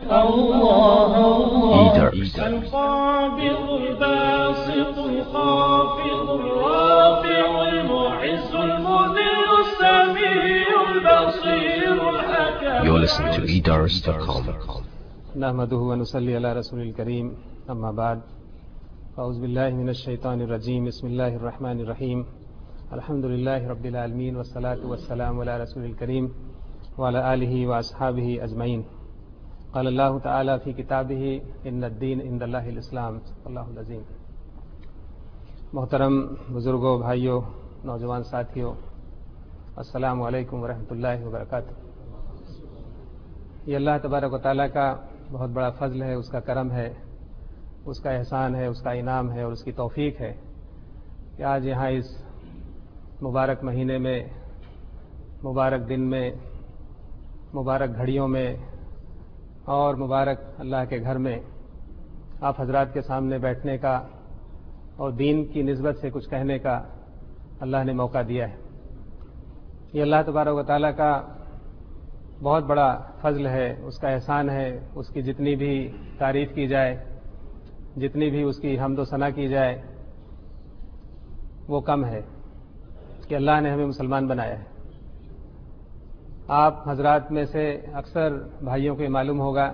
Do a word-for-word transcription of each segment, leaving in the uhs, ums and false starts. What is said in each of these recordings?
الله الله القابض الباسط الخافض الرافع المعز المذل السميع البصير الحكم. You're listening to e dars dot com. نحمده ونصلي على رسول الكريم اما بعد اعوذ باللہ من الشیطان الرجیم بسم اللہ الرحمن الرحیم الحمد للہ رب العالمین والصلاة والسلام علی رسول الکریم وعلی آلہ واصحابہ اجمعین. قال اللہ تعالی فی کتابہ ان الدین عند اللہ الاسلام. اللہ العظیم. محترم بزرگوں، بھائیوں، نوجوان ساتھیوں، السلام علیکم ورحمۃ اللہ وبرکاتہ. یہ اللہ تبارک و تعالیٰ کا بہت بڑا فضل ہے، اس کا کرم ہے، اس کا احسان ہے، اس کا انعام ہے اور اس کی توفیق ہے کہ آج یہاں اس مبارک مہینے میں، مبارک دن میں، مبارک گھڑیوں میں اور مبارک اللہ کے گھر میں آپ حضرات کے سامنے بیٹھنے کا اور دین کی نسبت سے کچھ کہنے کا اللہ نے موقع دیا ہے. یہ اللہ تبارک و تعالیٰ کا بہت بڑا فضل ہے، اس کا احسان ہے. اس کی جتنی بھی تعریف کی جائے، جتنی بھی اس کی حمد و ثنا کی جائے وہ کم ہے کہ اللہ نے ہمیں مسلمان بنایا ہے. آپ حضرات میں سے اکثر بھائیوں کو یہ معلوم ہوگا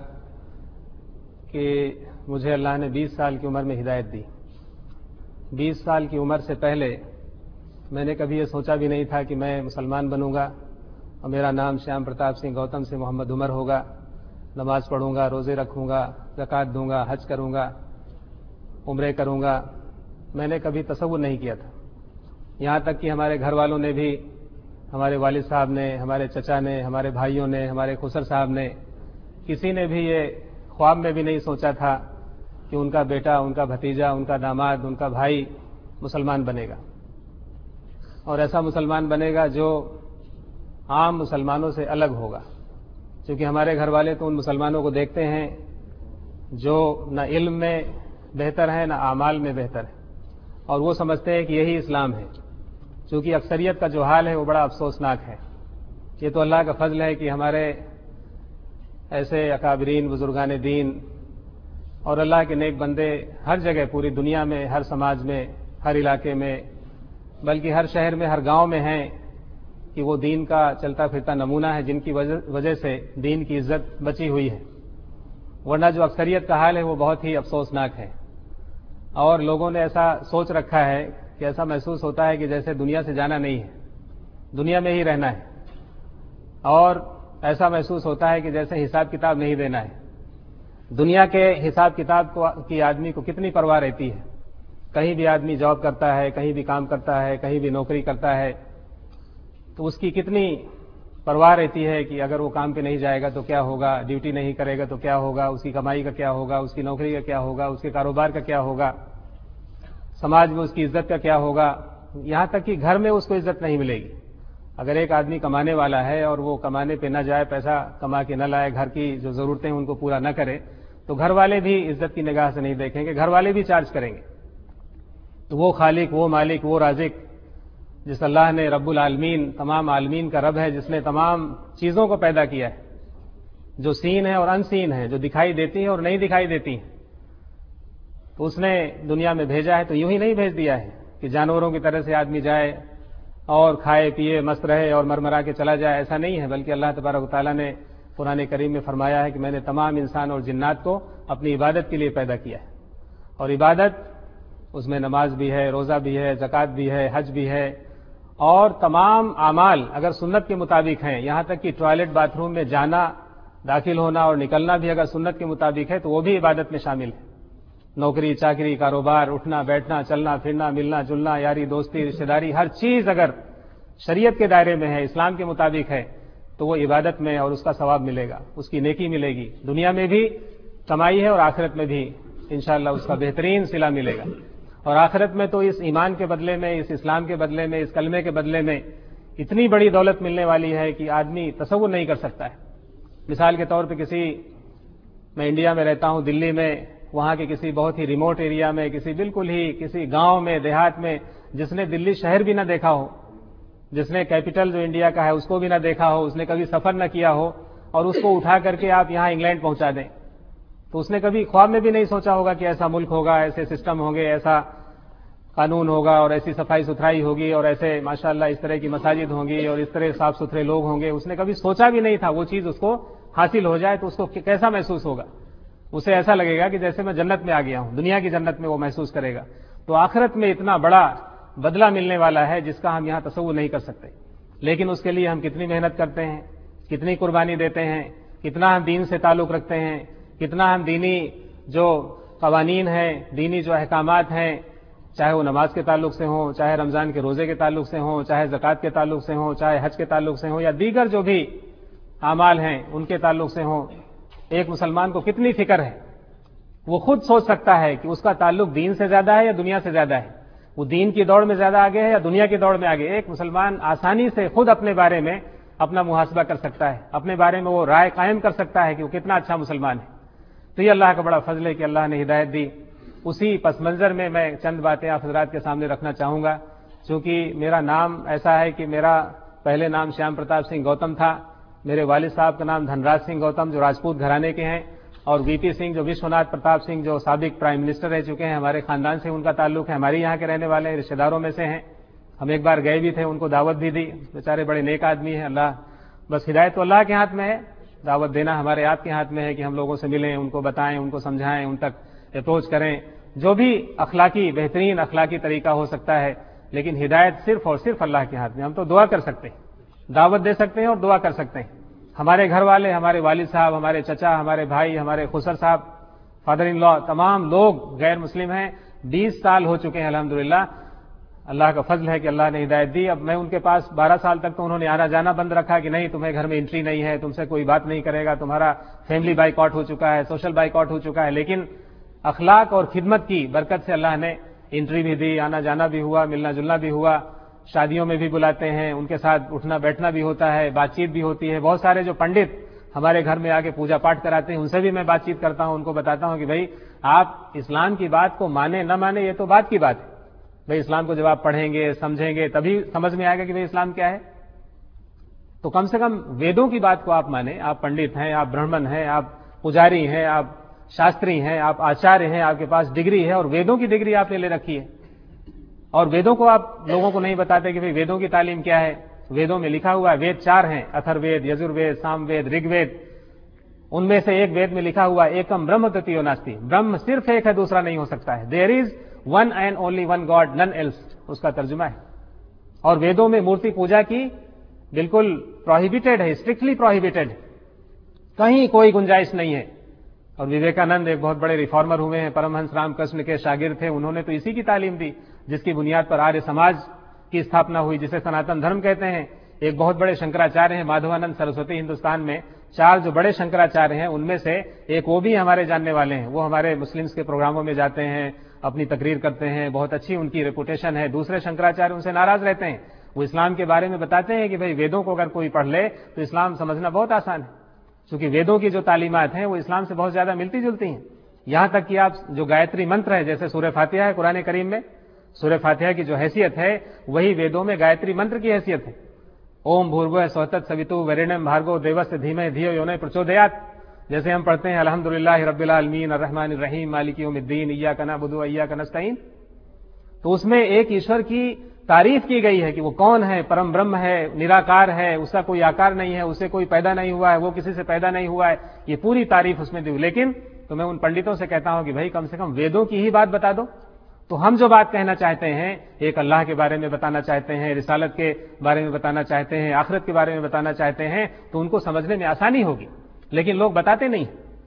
کہ مجھے اللہ نے بیس سال کی عمر میں ہدایت دی. بیس سال کی عمر سے پہلے میں نے کبھی یہ سوچا بھی نہیں تھا کہ میں مسلمان بنوں گا اور میرا نام شیام پرتاپ سنگھ گوتم سے محمد عمر ہوگا. نماز پڑھوں گا، روزے رکھوں گا، زکوٰۃ دوں گا، حج کروں گا، عمرے کروں گا. میں نے کبھی تصور نہیں کیا تھا. یہاں تک کہ ہمارے گھر والوں نے بھی، ہمارے والد صاحب نے، ہمارے چچا نے، ہمارے بھائیوں نے، ہمارے خسر صاحب نے، کسی نے بھی یہ خواب میں بھی نہیں سوچا تھا کہ ان کا بیٹا، ان کا بھتیجا، ان کا داماد، ان کا بھائی مسلمان بنے گا اور ایسا مسلمان بنے گا جو عام مسلمانوں سے الگ ہوگا. کیونکہ ہمارے گھر والے تو ان مسلمانوں کو دیکھتے ہیں جو نہ علم میں بہتر ہے نہ اعمال میں بہتر ہے، اور وہ سمجھتے ہیں کہ یہی اسلام ہے. چونکہ اکثریت کا جو حال ہے وہ بڑا افسوسناک ہے. یہ تو اللہ کا فضل ہے کہ ہمارے ایسے اکابرین، بزرگان دین اور اللہ کے نیک بندے ہر جگہ، پوری دنیا میں، ہر سماج میں، ہر علاقے میں، بلکہ ہر شہر میں، ہر گاؤں میں ہیں کہ وہ دین کا چلتا پھرتا نمونہ ہے، جن کی وجہ سے دین کی عزت بچی ہوئی ہے. ورنہ جو اکثریت کا حال ہے وہ بہت ہی افسوسناک ہے. اور لوگوں نے ایسا سوچ رکھا ہے کہ ایسا محسوس ہوتا ہے کہ جیسے دنیا سے جانا نہیں ہے، دنیا میں ہی رہنا ہے. اور ایسا محسوس ہوتا ہے کہ جیسے حساب کتاب نہیں دینا ہے. دنیا کے حساب کتاب کو کی آدمی کو کتنی پرواہ رہتی ہے. کہیں بھی آدمی جاب کرتا ہے، کہیں بھی کام کرتا ہے، کہیں بھی نوکری کرتا ہے، تو اس کی کتنی پرواہ رہتی ہے کہ اگر وہ کام پہ نہیں جائے گا تو کیا ہوگا، ڈیوٹی نہیں کرے گا تو کیا ہوگا، اس کی کمائی کا کیا ہوگا، اس کی نوکری کا کیا ہوگا، اس کے کاروبار کا کیا ہوگا، سماج میں اس کی عزت کا کیا ہوگا. یہاں تک کہ گھر میں اس کو عزت نہیں ملے گی. اگر ایک آدمی کمانے والا ہے اور وہ کمانے پہ نہ جائے، پیسہ کما کے نہ لائے، گھر کی جو ضرورتیں ہیں ان کو پورا نہ کرے، تو گھر والے بھی عزت کی نگاہ سے نہیں دیکھیں گے، گھر والے بھی چارج کریں گے. تو وہ خالق، وہ مالک، وہ رازق جس اللہ نے رب العالمین، تمام عالمین کا رب ہے، جس نے تمام چیزوں کو پیدا کیا ہے، جو سین ہے اور ان سین ہے، جو دکھائی دیتی ہیں اور نہیں دکھائی دیتی ہیں، تو اس نے دنیا میں بھیجا ہے. تو یوں ہی نہیں بھیج دیا ہے کہ جانوروں کی طرح سے آدمی جائے اور کھائے پیے مست رہے اور مرمرا کے چلا جائے. ایسا نہیں ہے، بلکہ اللہ تبارک و تعالیٰ نے قرآن کریم میں فرمایا ہے کہ میں نے تمام انسان اور جنات کو اپنی عبادت کے لیے پیدا کیا ہے. اور عبادت اس میں نماز بھی ہے، روزہ بھی ہے، زکوٰۃ بھی ہے، حج بھی ہے، اور تمام اعمال اگر سنت کے مطابق ہیں، یہاں تک کہ ٹوائلٹ باتھ روم میں جانا، داخل ہونا اور نکلنا بھی اگر سنت کے مطابق ہے تو وہ بھی عبادت میں شامل ہے. نوکری چاکری، کاروبار، اٹھنا بیٹھنا، چلنا پھرنا، ملنا جلنا، یاری دوستی، رشتہ داری، ہر چیز اگر شریعت کے دائرے میں ہے، اسلام کے مطابق ہے، تو وہ عبادت میں اور اس کا ثواب ملے گا، اس کی نیکی ملے گی. دنیا میں بھی کمائی ہے اور آخرت میں بھی انشاءاللہ اس کا بہترین صلہ ملے گا. اور آخرت میں تو اس ایمان کے بدلے میں، اس اسلام کے بدلے میں، اس کلمے کے بدلے میں اتنی بڑی دولت ملنے والی ہے کہ آدمی تصور نہیں کر سکتا ہے. مثال کے طور پہ کسی، میں انڈیا میں رہتا ہوں، دلی میں، وہاں کے کسی بہت ہی ریموٹ ایریا میں، کسی بالکل ہی کسی گاؤں میں، دیہات میں، جس نے دلی شہر بھی نہ دیکھا ہو، جس نے کیپٹل جو انڈیا کا ہے اس کو بھی نہ دیکھا ہو، اس نے کبھی سفر نہ کیا ہو، اور اس کو اٹھا کر کے آپ یہاں انگلینڈ پہنچا دیں تو اس نے کبھی خواب میں بھی نہیں سوچا ہوگا کہ ایسا ملک ہوگا، ایسے سسٹم ہوں گے، ایسا قانون ہوگا اور ایسی صفائی ستھرائی ہوگی اور ایسے ماشاءاللہ اس طرح کی مساجد ہوں گی اور اس طرح صاف ستھرے لوگ ہوں گے. اس نے کبھی سوچا بھی نہیں تھا. وہ چیز اس کو حاصل ہو جائے تو اس کو کیسا محسوس ہوگا؟ اسے ایسا لگے گا کہ جیسے میں جنت میں آ گیا ہوں، دنیا کی جنت میں وہ محسوس کرے گا. تو آخرت میں اتنا بڑا بدلہ ملنے والا ہے جس کا ہم یہاں تصور نہیں کر سکتے. لیکن اس کے لیے ہم کتنی محنت کرتے ہیں، کتنی قربانی دیتے ہیں، کتنا ہم دین سے تعلق رکھتے ہیں، کتنا ہم دینی جو قوانین ہیں، دینی جو احکامات ہیں، چاہے وہ نماز کے تعلق سے ہوں، چاہے رمضان کے روزے کے تعلق سے ہوں، چاہے زکوٰۃ کے تعلق سے ہوں، چاہے حج کے تعلق سے ہوں، یا دیگر جو بھی اعمال ہیں ان کے تعلق سے ہوں. ایک مسلمان کو کتنی فکر ہے، وہ خود سوچ سکتا ہے کہ اس کا تعلق دین سے زیادہ ہے یا دنیا سے زیادہ ہے، وہ دین کی دوڑ میں زیادہ آگے ہے یا دنیا کی دوڑ میں آگے. ایک مسلمان آسانی سے خود اپنے بارے میں اپنا محاسبہ کر سکتا ہے، اپنے بارے میں وہ رائے قائم کر سکتا ہے کہ وہ کتنا اچھا مسلمان ہے. تو یہ اللہ کا بڑا فضل ہے کہ اللہ نے ہدایت دی. اسی پس منظر میں میں چند باتیں آپ حضرات کے سامنے رکھنا چاہوں گا. چونکہ میرا نام ایسا ہے کہ میرا پہلے نام شیام پرتاپ سنگھ گوتم تھا. میرے والد صاحب کا نام دھن راج سنگھ گوتم جو راجپوت گھرانے کے ہیں، اور وی پی سنگھ جو وشوناتھ پرتاپ سنگھ جو سابق پرائم منسٹر رہ چکے ہیں، ہمارے خاندان سے ان کا تعلق ہے، ہمارے یہاں کے رہنے والے رشتہ داروں میں سے ہیں. ہم ایک بار گئے بھی تھے، ان کو دعوت بھی دی. بیچارے بڑے نیک آدمی ہیں. اللہ بس ہدایت تو اللہ کے ہاتھ میں ہے، دعوت دینا ہمارے آپ کے ہاتھ میں ہے کہ ہم لوگوں سے ملیں، ان کو بتائیں، ان کو سمجھائیں، ان تک اپروچ کریں، جو بھی اخلاقی بہترین اخلاقی طریقہ ہو سکتا ہے. لیکن ہدایت صرف اور صرف اللہ کے ہاتھ میں. ہم تو دعا کر سکتے ہیں، دعوت دے سکتے ہیں اور دعا کر سکتے ہیں. ہمارے گھر والے، ہمارے والد صاحب، ہمارے چچا، ہمارے بھائی، ہمارے خسر صاحب، فادر ان لا، تمام لوگ غیر مسلم ہیں. بیس سال ہو چکے ہیں الحمدللہ. اللہ کا فضل ہے کہ اللہ نے ہدایت دی. اب میں ان کے پاس بارہ سال تک تو انہوں نے آنا جانا بند رکھا کہ نہیں تمہیں گھر میں انٹری نہیں ہے، تم سے کوئی بات نہیں کرے گا، تمہارا فیملی بائیک آؤٹ ہو چکا ہے، سوشل بائیک آؤٹ ہو چکا ہے. لیکن اخلاق اور خدمت کی برکت سے اللہ نے انٹری بھی دی، آنا جانا بھی ہوا، ملنا جلنا بھی ہوا. شادیوں میں بھی بلاتے ہیں، ان کے ساتھ اٹھنا بیٹھنا بھی ہوتا ہے، بات چیت بھی ہوتی ہے. بہت سارے جو پنڈت ہمارے گھر میں آ کے پوجا پاٹ کراتے ہیں ان سے بھی میں بات چیت کرتا ہوں، ان کو بتاتا ہوں کہ بھائی آپ اسلام کی بات کو مانیں نہ مانیں یہ تو بات کی بات ہے. بھائی اسلام کو جب آپ پڑھیں گے سمجھیں گے تبھی سمجھ میں آئے گا کہ بھائی اسلام کیا ہے. تو کم سے کم ویدوں کی بات کو آپ مانیں. آپ پنڈت ہیں، آپ برہمن ہیں، آپ پجاری ہیں، آپ شاستری ہیں، آپ آچاریہ ہیں، آپ کے پاس ڈگری ہے اور ویدوں کی ڈگری آپ نے لے رکھی ہے. اور ویدوں کو آپ لوگوں کو نہیں بتاتے کہ بھئی ویدوں کی تعلیم کیا ہے. ویدوں میں لکھا ہوا ہے، وید چار ہیں، اتھر وید، یجر وید، سام وید، رگ وید. ان میں سے ایک وید میں لکھا ہوا ہے ایکم برہم تتیو ناستی، برہم صرف ایک ہے، دوسرا نہیں ہو سکتا ہے. There is one and only one God none else, اس کا ترجمہ ہے. اور ویدوں میں مورتی پوجا کی بالکل پروہیبیٹڈ ہے، اسٹرکٹلی پروہیبیٹڈ ہے، کہیں کوئی گنجائش نہیں ہے. اور وویکانند ایک بہت بڑے ریفارمر ہوئے ہیں، پرمہنس رام کرشن کے شاگرد تھے. انہوں نے تو اسی کی تعلیم دی جس کی بنیاد پر آریہ سماج کی استھاپنا ہوئی، جسے سناتن دھرم کہتے ہیں. ایک بہت بڑے شنکراچاریہ ہیں، مادھوانند سرسوتی. ہندوستان میں چار جو بڑے شنکراچاریہ ہیں ان میں سے ایک وہ بھی ہمارے جاننے والے ہیں. وہ ہمارے مسلمس کے پروگراموں میں جاتے ہیں، اپنی تقریر کرتے ہیں، بہت اچھی ان کی ریپوٹیشن ہے. دوسرے شنکراچاریہ ان سے ناراض رہتے ہیں. وہ اسلام کے بارے میں بتاتے ہیں کہ بھئی ویدوں کو اگر کوئی پڑھ لے تو اسلام سمجھنا بہت آسان ہے، کیونکہ ویدوں کی جو تعلیمات ہیں وہ اسلام سے بہت زیادہ ملتی جلتی ہیں. یہاں تک کہ آپ جو گایتری منتر ہے، جیسے سورہ فاتحہ ہے قرآن کریم میں، سورہ فاتحہ کی جو حیثیت ہے وہی ویدوں میں گایتری منتر کی حیثیت ہے. اوم بھوربھوہ سوتت سویتو وریڑیم بھارگو دیوس دھیمہ دھیو یونہ پرچودیات. جیسے ہم پڑھتے ہیں الحمدللہ رب العالمین الرحمن الرحیم مالک یوم الدین ایاک نعبد و ایاک نستعین، تو اس میں ایک ایشور کی تعریف کی گئی ہے کہ وہ کون ہے، پرم برہم ہے، نراکار ہے، اس کا کوئی آکار نہیں ہے، اسے کوئی پیدا نہیں ہوا ہے، وہ کسی سے پیدا نہیں ہوا ہے. یہ پوری تعریف اس میں دی. لیکن تو میں ان پنڈتوں سے کہتا ہوں کہ بھائی کم سے کم ویدوں کی ہی بات بتا دو. تو ہم جو بات کہنا چاہتے ہیں، ایک اللہ کے بارے میں بتانا چاہتے ہیں، رسالت کے بارے میں بتانا چاہتے ہیں، آخرت کے بارے میں بتانا چاہتے ہیں، تو ان کو سمجھنے میں آسانی ہوگی. لیکن لوگ بتاتے نہیں.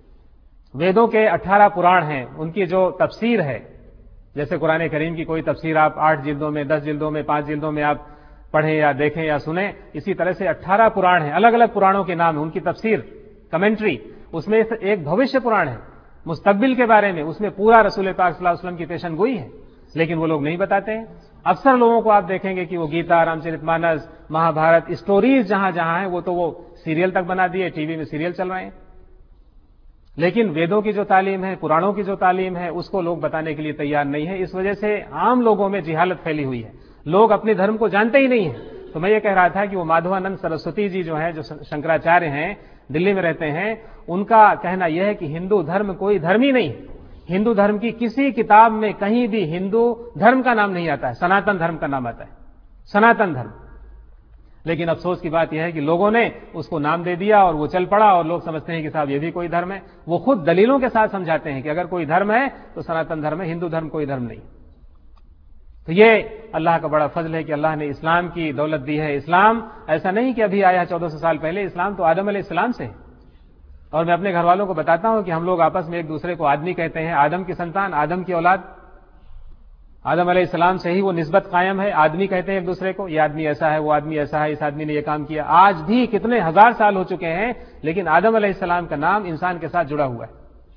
ویدوں کے اٹھارہ پران ہیں، ان کی جو تفسیر ہے، جیسے قرآن کریم کی کوئی تفسیر آپ آٹھ جلدوں میں، دس جلدوں میں، پانچ جلدوں میں آپ پڑھیں یا دیکھیں یا سنیں، اسی طرح سے اٹھارہ پران ہیں. الگ الگ پرانوں کے نام ہیں، ان کی تفسیر، کمنٹری. اس میں ایک بھوشیہ پران ہے مستقبل کے بارے میں، اس میں پورا رسول پاک صلی اللہ علیہ وسلم کی پیشن گوئی ہے. لیکن وہ لوگ نہیں بتاتے ہیں. اکثر لوگوں کو آپ دیکھیں گے کہ وہ گیتا، رام چرت مانس، مہا بھارت، اسٹوریز جہاں جہاں ہیں وہ تو وہ سیریل تک بنا دیے، ٹی وی میں سیریل چل رہے ہیں. لیکن ویدوں کی جو تعلیم ہے، پرانوں کی جو تعلیم ہے، اس کو لوگ بتانے کے لیے تیار نہیں ہے. اس وجہ سے عام لوگوں میں جہالت پھیلی ہوئی ہے، لوگ اپنے دھرم کو جانتے ہی نہیں ہیں. تو میں یہ کہہ رہا تھا کہ وہ مادھوانند سرسوتی جی جو ہیں، جو شنکراچاریہ ہیں، دلی میں رہتے ہیں، ان کا کہنا یہ ہے کہ ہندو دھرم کوئی دھرم ہی نہیں، ہندو دھرم کی کسی کتاب میں کہیں بھی ہندو دھرم کا نام نہیں آتا ہے، سناتن دھرم کا نام آتا ہے، سناتن دھرم۔ لیکن افسوس کی بات یہ ہے کہ لوگوں نے اس کو نام دے دیا اور وہ چل پڑا، اور لوگ سمجھتے ہیں کہ صاحب یہ بھی کوئی دھرم ہے۔ وہ خود دلیلوں کے ساتھ سمجھاتے ہیں کہ اگر کوئی دھرم ہے تو سناتن دھرم ہے، ہندو دھرم کوئی دھرم نہیں۔ تو یہ اللہ کا بڑا فضل ہے کہ اللہ نے اسلام کی دولت دی ہے۔ اسلام ایسا نہیں کہ ابھی آیا چودہ سو سال پہلے، اسلام تو آدم علیہ السلام سے ہے۔ اور میں اپنے گھر والوں کو بتاتا ہوں کہ ہم لوگ آپس میں ایک دوسرے کو آدمی کہتے ہیں، آدم کی سنتان، آدم کی اولاد، آدم علیہ السلام سے ہی وہ نسبت قائم ہے، آدمی کہتے ہیں ایک دوسرے کو، یہ آدمی ایسا ہے، وہ آدمی ایسا ہے، اس آدمی نے یہ کام کیا۔ آج بھی کتنے ہزار سال ہو چکے ہیں، لیکن آدم علیہ السلام کا نام انسان کے ساتھ جڑا ہوا ہے۔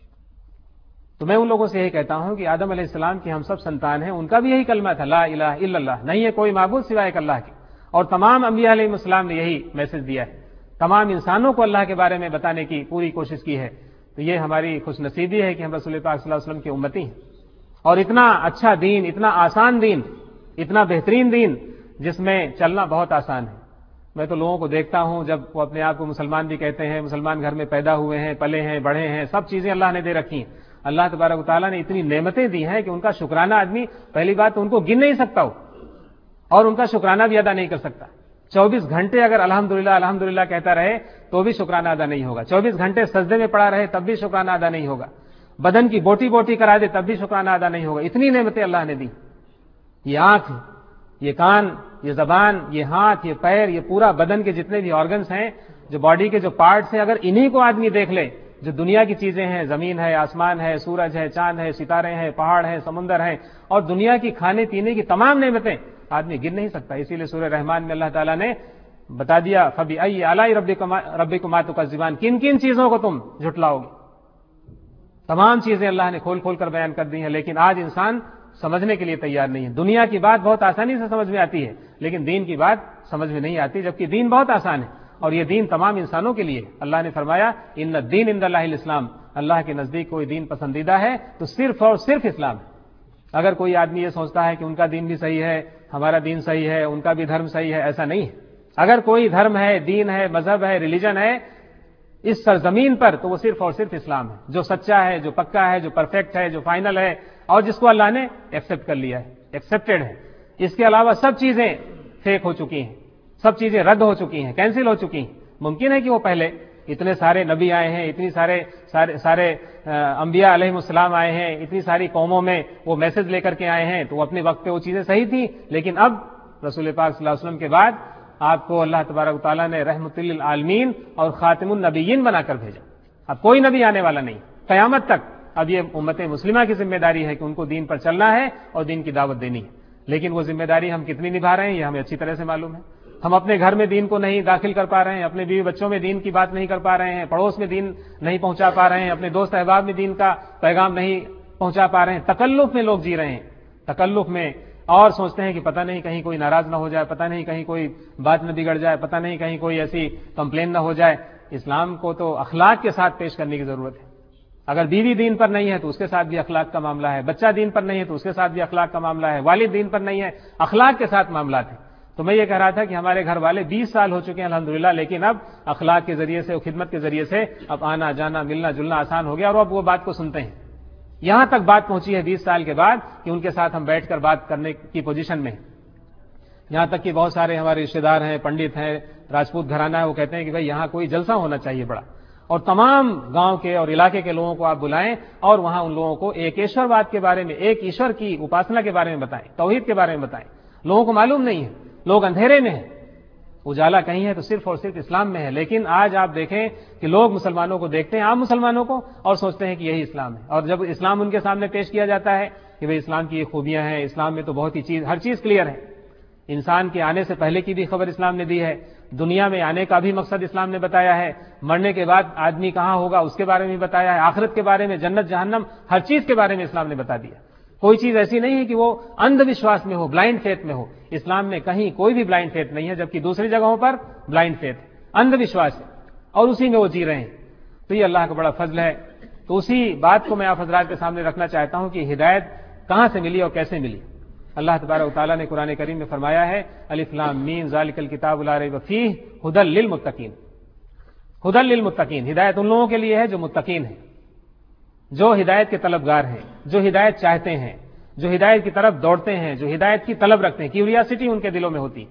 تو میں ان لوگوں سے یہی کہتا ہوں کہ آدم علیہ السلام کی ہم سب سنتان ہیں، ان کا بھی یہی کلمہ تھا، لا الہ الا اللہ، نہیں ہے کوئی معبود سوائے ایک اللہ کے۔ اور تمام انبیاء علیہ السلام نے یہی میسج دیا ہے، تمام انسانوں کو اللہ کے بارے میں بتانے کی پوری کوشش کی ہے۔ تو یہ ہماری خوش نصیبی ہے کہ ہم رسول پاک صلی اللہ علیہ وسلم کی امتی ہیں، اور اتنا اچھا دین، اتنا آسان دین، اتنا بہترین دین جس میں چلنا بہت آسان ہے۔ میں تو لوگوں کو دیکھتا ہوں جب وہ اپنے آپ کو مسلمان بھی کہتے ہیں، مسلمان گھر میں پیدا ہوئے ہیں، پلے ہیں، بڑھے ہیں، سب چیزیں اللہ نے دے رکھی ہیں۔ اللہ تبارک و تعالیٰ نے اتنی نعمتیں دی ہیں کہ ان کا شکرانہ آدمی پہلی بات تو ان کو گن نہیں سکتا ہو، اور ان کا شکرانہ بھی ادا نہیں کر سکتا۔ چوبیس گھنٹے اگر الحمدللہ الحمدللہ کہتا رہے تو بھی شکرانہ ادا نہیں ہوگا، چوبیس گھنٹے سجدے میں پڑا رہے تب بھی شکرانہ ادا نہیں ہوگا، بدن کی بوٹی بوٹی کرا دے تب بھی شکرانہ ادا نہیں ہوگا۔ اتنی نعمتیں اللہ نے دی، یہ آنکھ، یہ کان، یہ زبان، یہ ہاتھ، یہ پیر، یہ پورا بدن کے جتنے بھی آرگنز ہیں، جو باڈی کے جو پارٹس ہیں، اگر انہی کو آدمی دیکھ لے، جو دنیا کی چیزیں ہیں، زمین ہے، آسمان ہے، سورج ہے، چاند ہے، ستارے ہیں، پہاڑ ہیں، سمندر ہیں، اور دنیا کی کھانے پینے کی تمام نعمتیں، آدمی گن نہیں سکتا۔ اسی لیے سورہ رحمان میں اللہ تعالیٰ نے بتا دیا، فَبِأَيِّ آلَاءِ رَبِّكُمَا تُكَذِّبَانِ، کن کن چیزوں کو تم جھٹلاؤ گے۔ تمام چیزیں اللہ نے کھول کھول کر بیان کر دی ہیں، لیکن آج انسان سمجھنے کے لیے تیار نہیں ہے۔ دنیا کی بات بہت آسانی سے سمجھ میں آتی ہے، لیکن دین کی بات سمجھ میں نہیں آتی، جبکہ دین بہت آسان ہے، اور یہ دین تمام انسانوں کے لیے۔ اللہ نے فرمایا ان الدین عند اللہ الاسلام، اللہ کے نزدیک کوئی دین پسندیدہ ہے تو صرف اور صرف اسلام ہے۔ اگر کوئی آدمی یہ سوچتا ہے کہ ان کا دین بھی صحیح ہے، ہمارا دین صحیح ہے، ان کا بھی دھرم صحیح ہے، ایسا نہیں ہے۔ اگر کوئی دھرم ہے، دین ہے، مذہب ہے، ریلیجن ہے اس سرزمین پر، تو وہ صرف اور صرف اسلام ہے، جو سچا ہے، جو پکا ہے، جو پرفیکٹ ہے، جو فائنل ہے، اور جس کو اللہ نے ایکسپٹ کر لیا ہے، ایکسپٹڈ ہے۔ اس کے علاوہ سب چیزیں فیک ہو چکی ہیں، سب چیزیں رد ہو چکی ہیں، کینسل ہو چکی ہیں۔ ممکن ہے کہ وہ پہلے اتنے سارے نبی آئے ہیں، اتنی سارے سارے سارے انبیاء علیہ السلام آئے ہیں، اتنی ساری قوموں میں وہ میسج لے کر کے آئے ہیں، تو وہ اپنے وقت پہ وہ چیزیں صحیح تھیں، لیکن اب رسول پاک صلی اللہ علیہ وسلم کے بعد آپ کو اللہ تبارک و تعالیٰ نے رحمت للعالمین اور خاتم النبیین بنا کر بھیجا۔ اب کوئی نبی آنے والا نہیں قیامت تک۔ اب یہ امت مسلمہ کی ذمہ داری ہے کہ ان کو دین پر چلنا ہے اور دین کی دعوت دینی ہے، لیکن وہ ذمہ داری ہم کتنی نبھا رہے ہیں یہ ہمیں اچھی طرح سے معلوم ہے۔ ہم اپنے گھر میں دین کو نہیں داخل کر پا رہے ہیں، اپنے بیوی بچوں میں دین کی بات نہیں کر پا رہے ہیں، پڑوس میں دین نہیں پہنچا پا رہے ہیں، اپنے دوست احباب میں دین کا پیغام نہیں پہنچا پا رہے ہیں، تکلف میں لوگ جی رہے ہیں، تکلف میں، اور سوچتے ہیں کہ پتہ نہیں کہیں کوئی ناراض نہ ہو جائے، پتہ نہیں کہیں کوئی بات نہ بگڑ جائے، پتہ نہیں کہیں کوئی ایسی کمپلین نہ ہو جائے۔ اسلام کو تو اخلاق کے ساتھ پیش کرنے کی ضرورت ہے۔ اگر بیوی دین پر نہیں ہے تو اس کے ساتھ بھی اخلاق کا معاملہ ہے، بچہ دین پر نہیں ہے تو اس کے ساتھ بھی اخلاق کا معاملہ ہے، والد دین پر نہیں ہے، اخلاق کے ساتھ معاملات ہیں۔ تو میں یہ کہہ رہا تھا کہ ہمارے گھر والے بیس سال ہو چکے ہیں الحمدللہ، لیکن اب اخلاق کے ذریعے سے اور خدمت کے ذریعے سے اب آنا جانا ملنا جلنا آسان ہو گیا، اور اب وہ بات کو سنتے ہیں۔ یہاں تک بات پہنچی ہے بیس سال کے بعد کہ ان کے ساتھ ہم بیٹھ کر بات کرنے کی پوزیشن میں ہیں۔ یہاں تک کہ بہت سارے ہمارے رشتے دار ہیں، پنڈت ہیں، راجپوت گھرانہ ہے، وہ کہتے ہیں کہ بھائی یہاں کوئی جلسہ ہونا چاہیے بڑا، اور تمام گاؤں کے اور علاقے کے لوگوں کو آپ بلائیں اور وہاں ان لوگوں کو ایک ایشور واد کے بارے میں، ایک ایشور کی اپاسنا کے بارے میں بتائیں، توحید کے بارے میں بتائیں۔ لوگوں کو معلوم نہیں ہے، لوگ اندھیرے میں ہیں، اجالا کہیں ہے تو صرف اور صرف اسلام میں ہے۔ لیکن آج آپ دیکھیں کہ لوگ مسلمانوں کو دیکھتے ہیں، عام مسلمانوں کو، اور سوچتے ہیں کہ یہی اسلام ہے، اور جب اسلام ان کے سامنے پیش کیا جاتا ہے کہ بھئی اسلام کی یہ خوبیاں ہیں، اسلام میں تو بہت ہی چیز، ہر چیز کلیئر ہے، انسان کے آنے سے پہلے کی بھی خبر اسلام نے دی ہے، دنیا میں آنے کا بھی مقصد اسلام نے بتایا ہے، مرنے کے بعد آدمی کہاں ہوگا اس کے بارے میں بتایا ہے، آخرت کے بارے میں، جنت جہنم، ہر چیز کے بارے میں اسلام نے بتا دیا۔ کوئی چیز ایسی نہیں ہے کہ وہ اندھ وشواس میں ہو، بلائنڈ فیتھ میں ہو۔ اسلام میں کہیں کوئی بھی بلائنڈ فیتھ نہیں ہے، جبکہ دوسری جگہوں پر بلائنڈ فیتھ، اندھ وشواس ہے، اور اسی میں وہ جی رہے ہیں۔ تو یہ اللہ کا بڑا فضل ہے۔ تو اسی بات کو میں آپ حضرات کے سامنے رکھنا چاہتا ہوں کہ ہدایت کہاں سے ملی اور کیسے ملی۔ اللہ تبارک و تعالیٰ نے قرآن کریم میں فرمایا ہے الف لام میم ذالک الکتاب لا ریب فیہ ھدی للمتقین۔ ہدی للمتقین، ہدایت ان لوگوں کے لیے ہے جو متقین ہیں، جو ہدایت کے طلبگار ہیں، جو ہدایت چاہتے ہیں، جو ہدایت کی طرف دوڑتے ہیں، جو ہدایت کی طلب رکھتے ہیں، کیوریاسٹی ان کے دلوں میں ہوتی ہے۔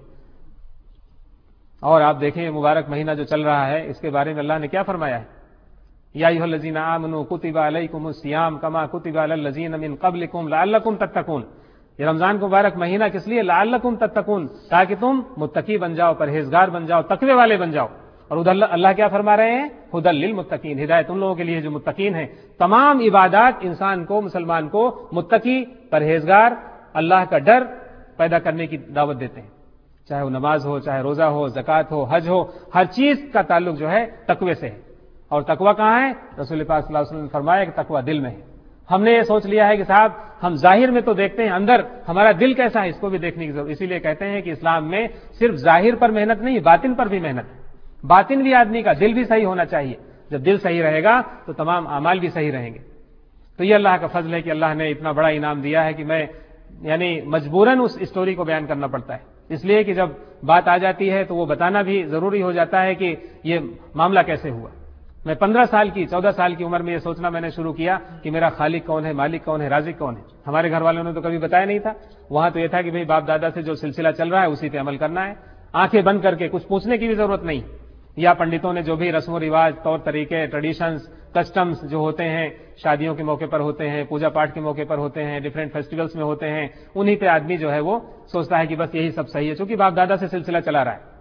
اور آپ دیکھیں یہ مبارک مہینہ جو چل رہا ہے، اس کے بارے میں اللہ نے کیا فرمایا ہے؟ یا ایھا الذین آمنوا کتب علیکم الصیام کما کتب علی الذین من قبلکم لعلکم تتقون۔ یہ رمضان کا مبارک مہینہ کس لیے؟ لعلکم تتقون، تاکہ تم متقی بن جاؤ، پرہیزگار بن جاؤ، تقوی والے بن جاؤ۔ اور ادھر اللہ کیا فرما رہے ہیں؟ ہدی للمتقین، ہدایت ان لوگوں کے لیے جو متقین ہیں۔ تمام عبادات انسان کو، مسلمان کو متقی، پرہیزگار، اللہ کا ڈر پیدا کرنے کی دعوت دیتے ہیں، چاہے وہ نماز ہو، چاہے روزہ ہو، زکوٰۃ ہو، حج ہو، ہر چیز کا تعلق جو ہے تقوی سے ہے۔ اور تقوی کہاں ہے؟ رسول پاک صلی اللہ علیہ وسلم نے فرمایا کہ تقوی دل میں ہے۔ ہم نے یہ سوچ لیا ہے کہ صاحب ہم ظاہر میں تو دیکھتے ہیں، اندر ہمارا دل کیسا ہے اس کو بھی دیکھنے کی ضرورت، اسی لیے کہتے ہیں کہ اسلام میں صرف ظاہر پر محنت نہیں، باطن پر بھی محنت ہے۔ باطن بھی آدمی کا، دل بھی صحیح ہونا چاہیے۔ جب دل صحیح رہے گا تو تمام اعمال بھی صحیح رہیں گے۔ تو یہ اللہ کا فضل ہے کہ اللہ نے اتنا بڑا انعام دیا ہے کہ میں یعنی مجبوراً اس اسٹوری کو بیان کرنا پڑتا ہے، اس لیے کہ جب بات آ جاتی ہے تو وہ بتانا بھی ضروری ہو جاتا ہے کہ یہ معاملہ کیسے ہوا۔ میں پندرہ سال کی چودہ سال کی عمر میں یہ سوچنا میں نے شروع کیا کہ میرا خالق کون ہے، مالک کون ہے، رازق کون ہے۔ ہمارے گھر والوں نے تو کبھی بتایا نہیں تھا، وہاں تو یہ تھا کہ بھئی باپ دادا سے جو سلسلہ چل رہا ہے اسی پہ عمل کرنا ہے، آنکھیں بند کر کے، کچھ پوچھنے کی بھی ضرورت نہیں، یا پنڈتوں نے جو بھی رسم و رواج، طور طریقے، ٹریڈیشنز، کسٹمز جو ہوتے ہیں، شادیوں کے موقع پر ہوتے ہیں، پوجا پاٹ کے موقع پر ہوتے ہیں، ڈیفرنٹ فیسٹیولز میں ہوتے ہیں، انہی پہ آدمی جو ہے وہ سوچتا ہے کہ بس یہی سب صحیح ہے، چونکہ باپ دادا سے سلسلہ چلا رہا ہے۔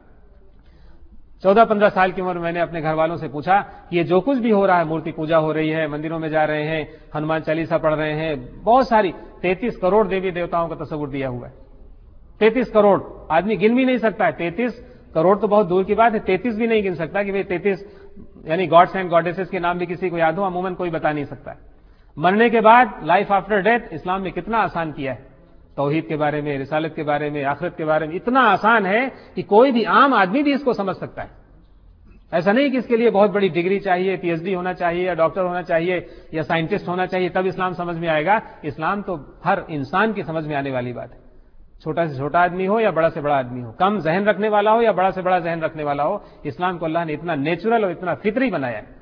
چودہ پندرہ سال کی عمر میں نے اپنے گھر والوں سے پوچھا کہ یہ جو کچھ بھی ہو رہا ہے، مورتی پوجا ہو رہی ہے، مندروں میں جا رہے ہیں، ہنومان چالیسا پڑھ رہے ہیں، بہت ساری تینتیس کروڑ دیوی دیوتاؤں کا تصور دیا ہوا ہے۔ تینتیس کروڑ آدمی گن بھی نہیں سکتا ہے، تینتیس کروڑ تو بہت دور کی بات ہے، تینتیس بھی نہیں گن سکتا کہ بھئی تینتیس یعنی گاڈس اینڈ گاڈیسز کے نام بھی کسی کو یاد ہو، عموماً کوئی بتا نہیں سکتا ہے۔ مرنے کے بعد لائف آفٹر ڈیتھ اسلام نے کتنا آسان کیا ہے، توحید کے بارے میں، رسالت کے بارے میں، آخرت کے بارے میں اتنا آسان ہے کہ کوئی بھی عام آدمی بھی اس کو سمجھ سکتا ہے۔ ایسا نہیں کہ اس کے لیے بہت بڑی ڈگری چاہیے، پی ایچ ڈی ہونا چاہیے، یا ڈاکٹر ہونا چاہیے، یا سائنٹسٹ ہونا چاہیے تب اسلام سمجھ میں آئے گا۔ اسلام تو ہر انسان کی سمجھ میں آنے والی بات ہے، چھوٹا سے چھوٹا آدمی ہو یا بڑا سے بڑا آدمی ہو، کم ذہن رکھنے والا ہو یا بڑا سے بڑا ذہن رکھنے والا ہو، اسلام کو اللہ نے اتنا نیچرل اور اتنا فطری بنایا ہے۔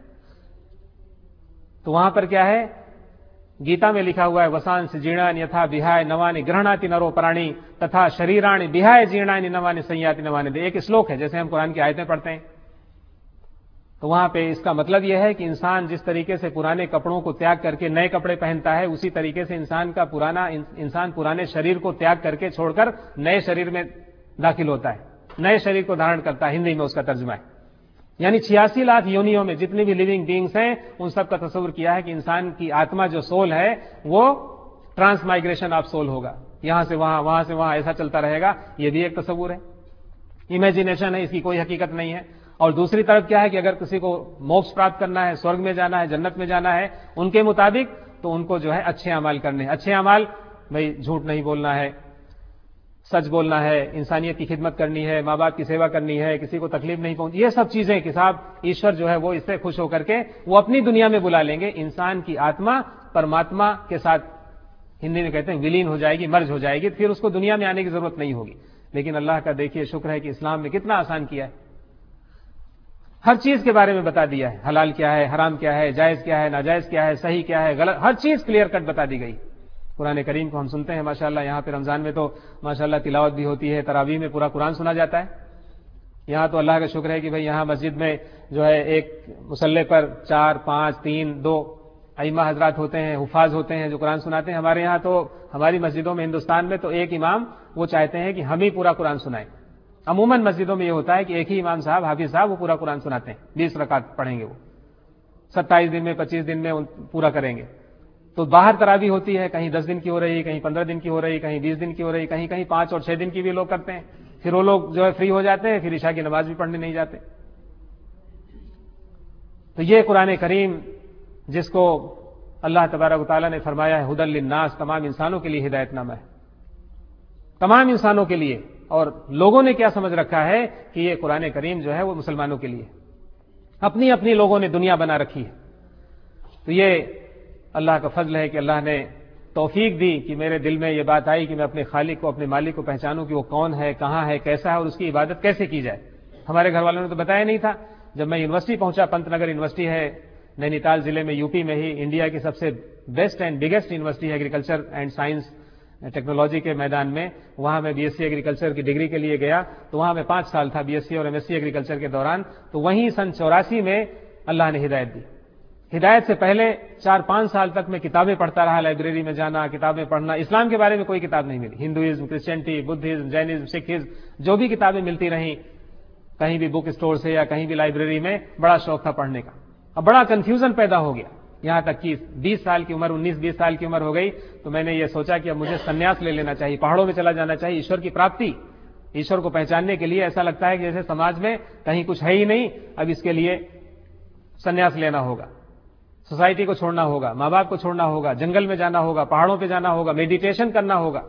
تو وہاں پر کیا ہے؟ گیتا میں لکھا ہوا ہے وسانس جیڑان یتھا بہائے نوانی گرہناتی نرو پرانی تتھا شریرانی بہائے جیڑانی نوانی سیاتی نوانی دے، ایک شلوک ہے جیسے ہم قرآن کی آیتیں پڑھتے ہیں، تو وہاں پہ اس کا مطلب یہ ہے کہ انسان جس طریقے سے پرانے کپڑوں کو تیاگ کر کے نئے کپڑے پہنتا ہے، اسی طریقے سے انسان کا پرانا انسان پرانے شریر کو تیاگ کر کے چھوڑ کر نئے شریر میں داخل ہوتا ہے، نئے شریر کو دھارن کرتا ہے، ہندی میں اس کا ترجمہ ہے۔ یعنی چھیاسی لاکھ یونیوں میں جتنی بھی لیونگ بینگز ہیں ان سب کا تصور کیا ہے کہ انسان کی آتما جو سول ہے وہ ٹرانس مائگریشن آف سول ہوگا، یہاں سے وہاں، وہاں سے وہاں، ایسا چلتا رہے گا۔ یہ بھی ایک تصور ہے، امیجنیشن ہے، اس کی کوئی حقیقت نہیں ہے۔ اور دوسری طرف کیا ہے کہ اگر کسی کو موکش پراپت کرنا ہے، سورگ میں جانا ہے، جنت میں جانا ہے ان کے مطابق، تو ان کو جو ہے اچھے اعمال کرنے ہیں۔ اچھے اعمال بھئی جھوٹ نہیں بولنا ہے، سچ بولنا ہے، انسانیت کی خدمت کرنی ہے، ماں باپ کی سیوا کرنی ہے، کسی کو تکلیف نہیں پہنچ، یہ سب چیزیں کہ صاحب ایشور جو ہے وہ اس سے خوش ہو کر کے وہ اپنی دنیا میں بلا لیں گے، انسان کی آتما پرماتما کے ساتھ ہندی میں کہتے ہیں ولین ہو جائے گی، مرج ہو جائے گی، پھر اس کو دنیا میں آنے کی ضرورت نہیں ہوگی۔ لیکن اللہ کا دیکھیے شکر ہے کہ اسلام نے کتنا آسان کیا ہے، ہر چیز کے بارے میں بتا دیا ہے، حلال کیا ہے، حرام کیا ہے، جائز کیا ہے، ناجائز کیا ہے، صحیح کیا ہے، غلط، ہر چیز کلیئر کٹ بتا دی گئی۔ قرآن کریم کو ہم سنتے ہیں ماشاءاللہ، یہاں پہ رمضان میں تو ماشاءاللہ تلاوت بھی ہوتی ہے، تراویح میں پورا قرآن سنا جاتا ہے۔ یہاں تو اللہ کا شکر ہے کہ بھئی یہاں مسجد میں جو ہے ایک مصلی پر چار پانچ تین دو ائمہ حضرات ہوتے ہیں، حفاظ ہوتے ہیں جو قرآن سناتے ہیں۔ ہمارے یہاں تو ہماری مسجدوں میں ہندوستان میں تو ایک امام وہ چاہتے ہیں کہ ہم ہی پورا قرآن سنائیں۔ عموماً مسجدوں میں یہ ہوتا ہے کہ ایک ہی امام صاحب، حافظ صاحب وہ پورا قرآن سناتے ہیں، بیس رکعت پڑھیں گے، وہ ستائیس دن میں پچیس دن میں پورا کریں گے۔ تو باہر تراویح ہوتی ہے، کہیں دس دن کی ہو رہی، کہیں پندرہ دن کی ہو رہی، کہیں بیس دن کی ہو رہی، کہیں کہیں پانچ اور چھ دن کی بھی لوگ کرتے ہیں۔ پھر وہ لوگ جو ہے فری ہو جاتے ہیں، پھر عشاء کی نماز بھی پڑھنے نہیں جاتے۔ تو یہ قرآن کریم جس کو اللہ تبارک و تعالیٰ نے فرمایا ہے ھدی للناس، تمام انسانوں کے لیے ہدایت نامہ ہے، تمام انسانوں کے لیے۔ اور لوگوں نے کیا سمجھ رکھا ہے کہ یہ قرآن کریم جو ہے وہ مسلمانوں کے لیے، اپنی اپنی لوگوں نے دنیا بنا رکھی ہے۔ تو یہ اللہ کا فضل ہے کہ اللہ نے توفیق دی کہ میرے دل میں یہ بات آئی کہ میں اپنے خالق کو، اپنے مالک کو پہچانوں کہ وہ کون ہے، کہاں ہے، کیسا ہے، اور اس کی عبادت کیسے کی جائے۔ ہمارے گھر والوں نے تو بتایا نہیں تھا، جب میں یونیورسٹی پہنچا، پنت نگر یونیورسٹی ہے نینی تال ضلع میں، یو پی میں ہی، انڈیا کی سب سے بیسٹ اینڈ بگیسٹ یونیورسٹی ہے ایگریکلچر اینڈ سائنس ٹیکنالوجی کے میدان میں. وہاں میں بی ایس سی ایگریکلچر کی ڈگری کے لیے گیا، تو وہاں میں پانچ سال تھا بی ایس سی اور ایم ایس سی ایگریکلچر کے دوران. تو وہیں سن چوراسی میں اللہ نے ہدایت دی. ہدایت سے پہلے چار پانچ سال تک میں کتابیں پڑھتا رہا، لائبریری میں جانا، کتابیں پڑھنا. اسلام کے بارے میں کوئی کتاب نہیں ملی. Hinduism, Christianity, Buddhism, Jainism, Sikhism, جو بھی کتابیں ملتی رہیں کہیں بھی بک اسٹور سے یا کہیں بھی لائبریری میں، بڑا شوق تھا پڑھنے کا. اب بڑا کنفیوژن پیدا ہو گیا، یہاں تک کہ بیس سال کی عمر، انیس بیس سال کی عمر ہو گئی تو میں نے یہ سوچا کہ اب مجھے سنیاس لے لینا چاہیے، پہاڑوں میں چلا جانا چاہیے. ایشور کی پراپتی، ایشور کو پہچاننے کے لیے ایسا لگتا ہے کہ جیسے سماج میں کہیں کچھ ہے ہی نہیں، اب اس کے لیے سنیاس لینا ہوگا، سوسائٹی کو چھوڑنا ہوگا، ماں باپ کو چھوڑنا ہوگا، جنگل میں جانا ہوگا، پہاڑوں پہ جانا ہوگا، میڈیٹیشن کرنا ہوگا،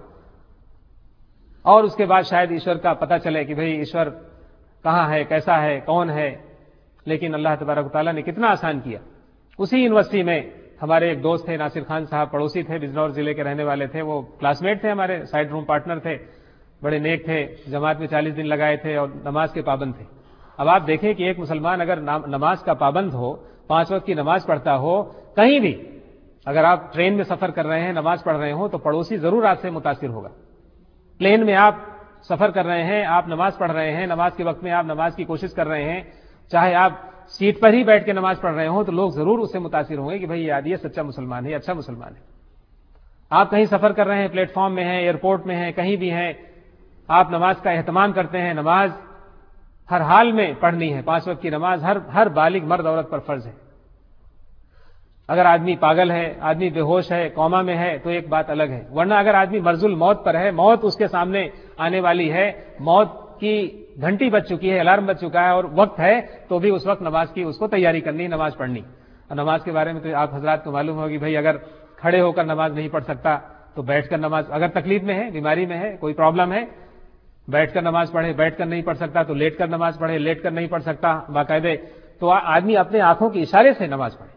اور اس کے بعد شاید ایشور کا پتہ چلے کہ بھئی ایشور کہاں ہے، کیسا ہے، کون ہے. لیکن اللہ تبارک و تعالیٰ نے کتنا آسان کیا. اسی یونیورسٹی میں ہمارے ایک دوست تھے، ناصر خان صاحب، پڑوسی تھے، بجنور ضلع کے رہنے والے تھے. وہ کلاس میٹ تھے، ہمارے سائڈ روم پارٹنر تھے، بڑے نیک تھے، جماعت میں چالیس دن لگائے تھے اور نماز کے پابند تھے. اب آپ دیکھیں کہ ایک مسلمان اگر نماز کا پابند ہو، پانچ وقت کی نماز پڑھتا ہو، کہیں بھی اگر آپ ٹرین میں سفر کر رہے ہیں، نماز پڑھ رہے ہوں تو پڑوسی ضرور آپ سے متاثر ہوگا. پلین میں آپ سفر کر رہے ہیں، آپ نماز پڑھ رہے ہیں، نماز کے وقت میں آپ نماز کی کوشش کر رہے ہیں، چاہے آپ سیٹ پر ہی بیٹھ کے نماز پڑھ رہے ہوں تو لوگ ضرور اس سے متاثر ہوں گے کہ بھئی یہ سچا مسلمان ہے، اچھا مسلمان ہے. آپ کہیں سفر کر رہے ہیں، پلیٹ فارم میں ہیں، ایئرپورٹ میں ہیں، کہیں بھی ہیں، آپ نماز کا اہتمام کرتے ہیں. نماز ہر حال میں پڑھنی ہے، پانچ وقت کی نماز ہر ہر بالغ مرد عورت پر فرض ہے. اگر آدمی پاگل ہے، آدمی بے ہوش ہے، کوما میں ہے تو ایک بات الگ ہے، ورنہ اگر آدمی مرض الموت پر ہے، موت اس کے سامنے آنے والی ہے، موت کی گھنٹی بج چکی ہے، الارم بج چکا ہے اور وقت ہے، تو بھی اس وقت نماز کی اس کو تیاری کرنی، نماز پڑھنی. اور نماز کے بارے میں تو آپ حضرات کو معلوم ہوگی، بھئی اگر کھڑے ہو کر نماز نہیں پڑھ سکتا تو بیٹھ کر نماز، اگر تکلیف میں ہے، بیماری میں ہے، کوئی پرابلم ہے، بیٹھ کر نماز پڑھے. بیٹھ کر نہیں پڑھ سکتا تو لیٹ کر نماز پڑھے، لیٹ کر نہیں پڑھ سکتا باقاعدے تو آدمی اپنے آنکھوں کے اشارے سے نماز پڑھے.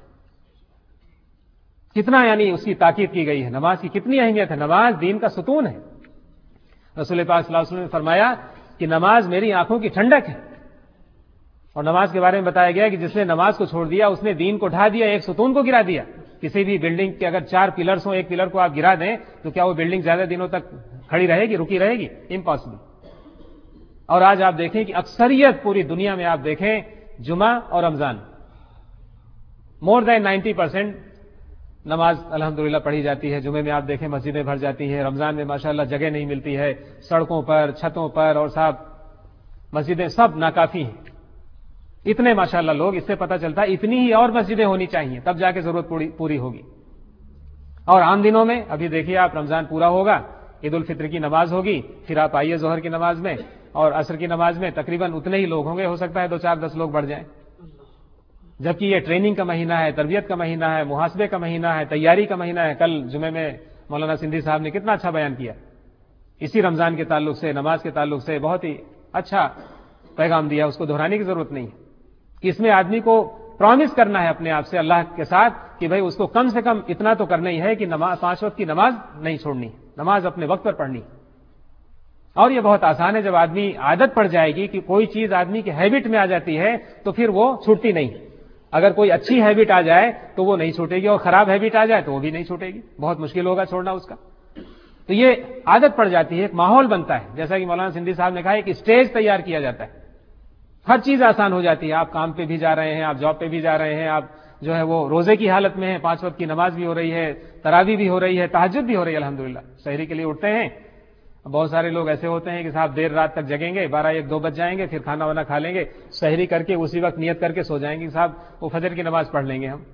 کتنا یعنی اس کی تاکید کی گئی ہے، نماز کی کتنی اہمیت ہے. نماز دین کا ستون ہے. رسول پاک صلی اللہ علیہ وسلم نے فرمایا کہ نماز میری آنکھوں کی ٹھنڈک ہے. اور نماز کے بارے میں بتایا گیا کہ جس نے نماز کو چھوڑ دیا اس نے دین کو ڈھا دیا، ایک ستون کو گرا دیا. کسی بھی بلڈنگ کے اگر چار پلرز ہوں، ایک پلر کو آپ گرا دیں تو کیا وہ بلڈنگ زیادہ دنوں تک کھڑی رہے گی، رکی رہے گی؟ امپاسبل. اور آج آپ دیکھیں کہ اکثریت پوری دنیا میں آپ دیکھیں جمعہ اور رمضان مور دین نائنٹی پرسینٹ نماز الحمدللہ پڑھی جاتی ہے. جمعے میں آپ دیکھیں مسجدیں بھر جاتی ہیں، رمضان میں ماشاءاللہ جگہ نہیں ملتی ہے، سڑکوں پر، چھتوں پر، اور صاحب مسجدیں سب ناکافی ہیں. اتنے ماشاءاللہ لوگ، اس سے پتہ چلتا ہے اتنی ہی اور مسجدیں ہونی چاہیے، تب جا کے ضرورت پوری پوری ہوگی. اور عام دنوں میں ابھی دیکھیے آپ، رمضان پورا ہوگا، عید الفطر کی نماز ہوگی، پھر آپ آئیے ظہر کی نماز میں اور عصر کی نماز میں تقریباً اتنے ہی لوگ ہوں گے، ہو سکتا ہے دو چار دس لوگ بڑھ جائیں. جبکہ یہ ٹریننگ کا مہینہ ہے، تربیت کا مہینہ ہے، محاسبے کا مہینہ ہے، تیاری کا مہینہ ہے. کل جمعے میں مولانا سندھی صاحب نے کتنا اچھا بیان کیا اسی رمضان کے تعلق سے، نماز کے تعلق سے، بہت ہی اچھا پیغام دیا، اس کو دہرانے کی ضرورت نہیں ہے. کہ اس میں آدمی کو پرومس کرنا ہے اپنے آپ سے اللہ کے ساتھ کہ بھئی اس کو کم سے کم اتنا تو کرنا ہی ہے کہ نماز، پانچ وقت کی نماز نہیں چھوڑنی، نماز اپنے وقت پر پڑھنی. اور یہ بہت آسان ہے، جب آدمی عادت پڑ جائے گی کہ کوئی چیز آدمی کی ہیبٹ میں آ جاتی ہے تو پھر وہ چھوٹتی نہیں. اگر کوئی اچھی ہیبٹ آ جائے تو وہ نہیں چھوٹے گی، اور خراب ہیبٹ آ جائے تو وہ بھی نہیں چھوٹے گی، بہت مشکل ہوگا چھوڑنا اس کا. تو یہ عادت پڑ جاتی ہے، ایک ماحول بنتا ہے. جیسا کہ مولانا سندھی صاحب نے کہا کہ اسٹیج تیار کیا جاتا ہے، ہر چیز آسان ہو جاتی ہے. آپ کام پہ بھی جا رہے ہیں، آپ جاب پہ بھی جا رہے ہیں، آپ جو ہے وہ روزے کی حالت میں ہیں، پانچ وقت کی نماز بھی ہو رہی ہے، تراویح بھی ہو رہی ہے، تہجد بھی ہو رہی ہے الحمدللہ. سحری کے لیے اٹھتے ہیں. بہت سارے لوگ ایسے ہوتے ہیں کہ صاحب دیر رات تک جگیں گے، بارہ ایک دو بج جائیں گے، پھر کھانا وانا کھا لیں گے، سحری کر کے اسی وقت نیت کر کے سو جائیں گے صاحب وہ فجر کی نماز پڑھ لیں گے ہم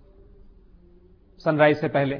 سن رائز سے پہلے.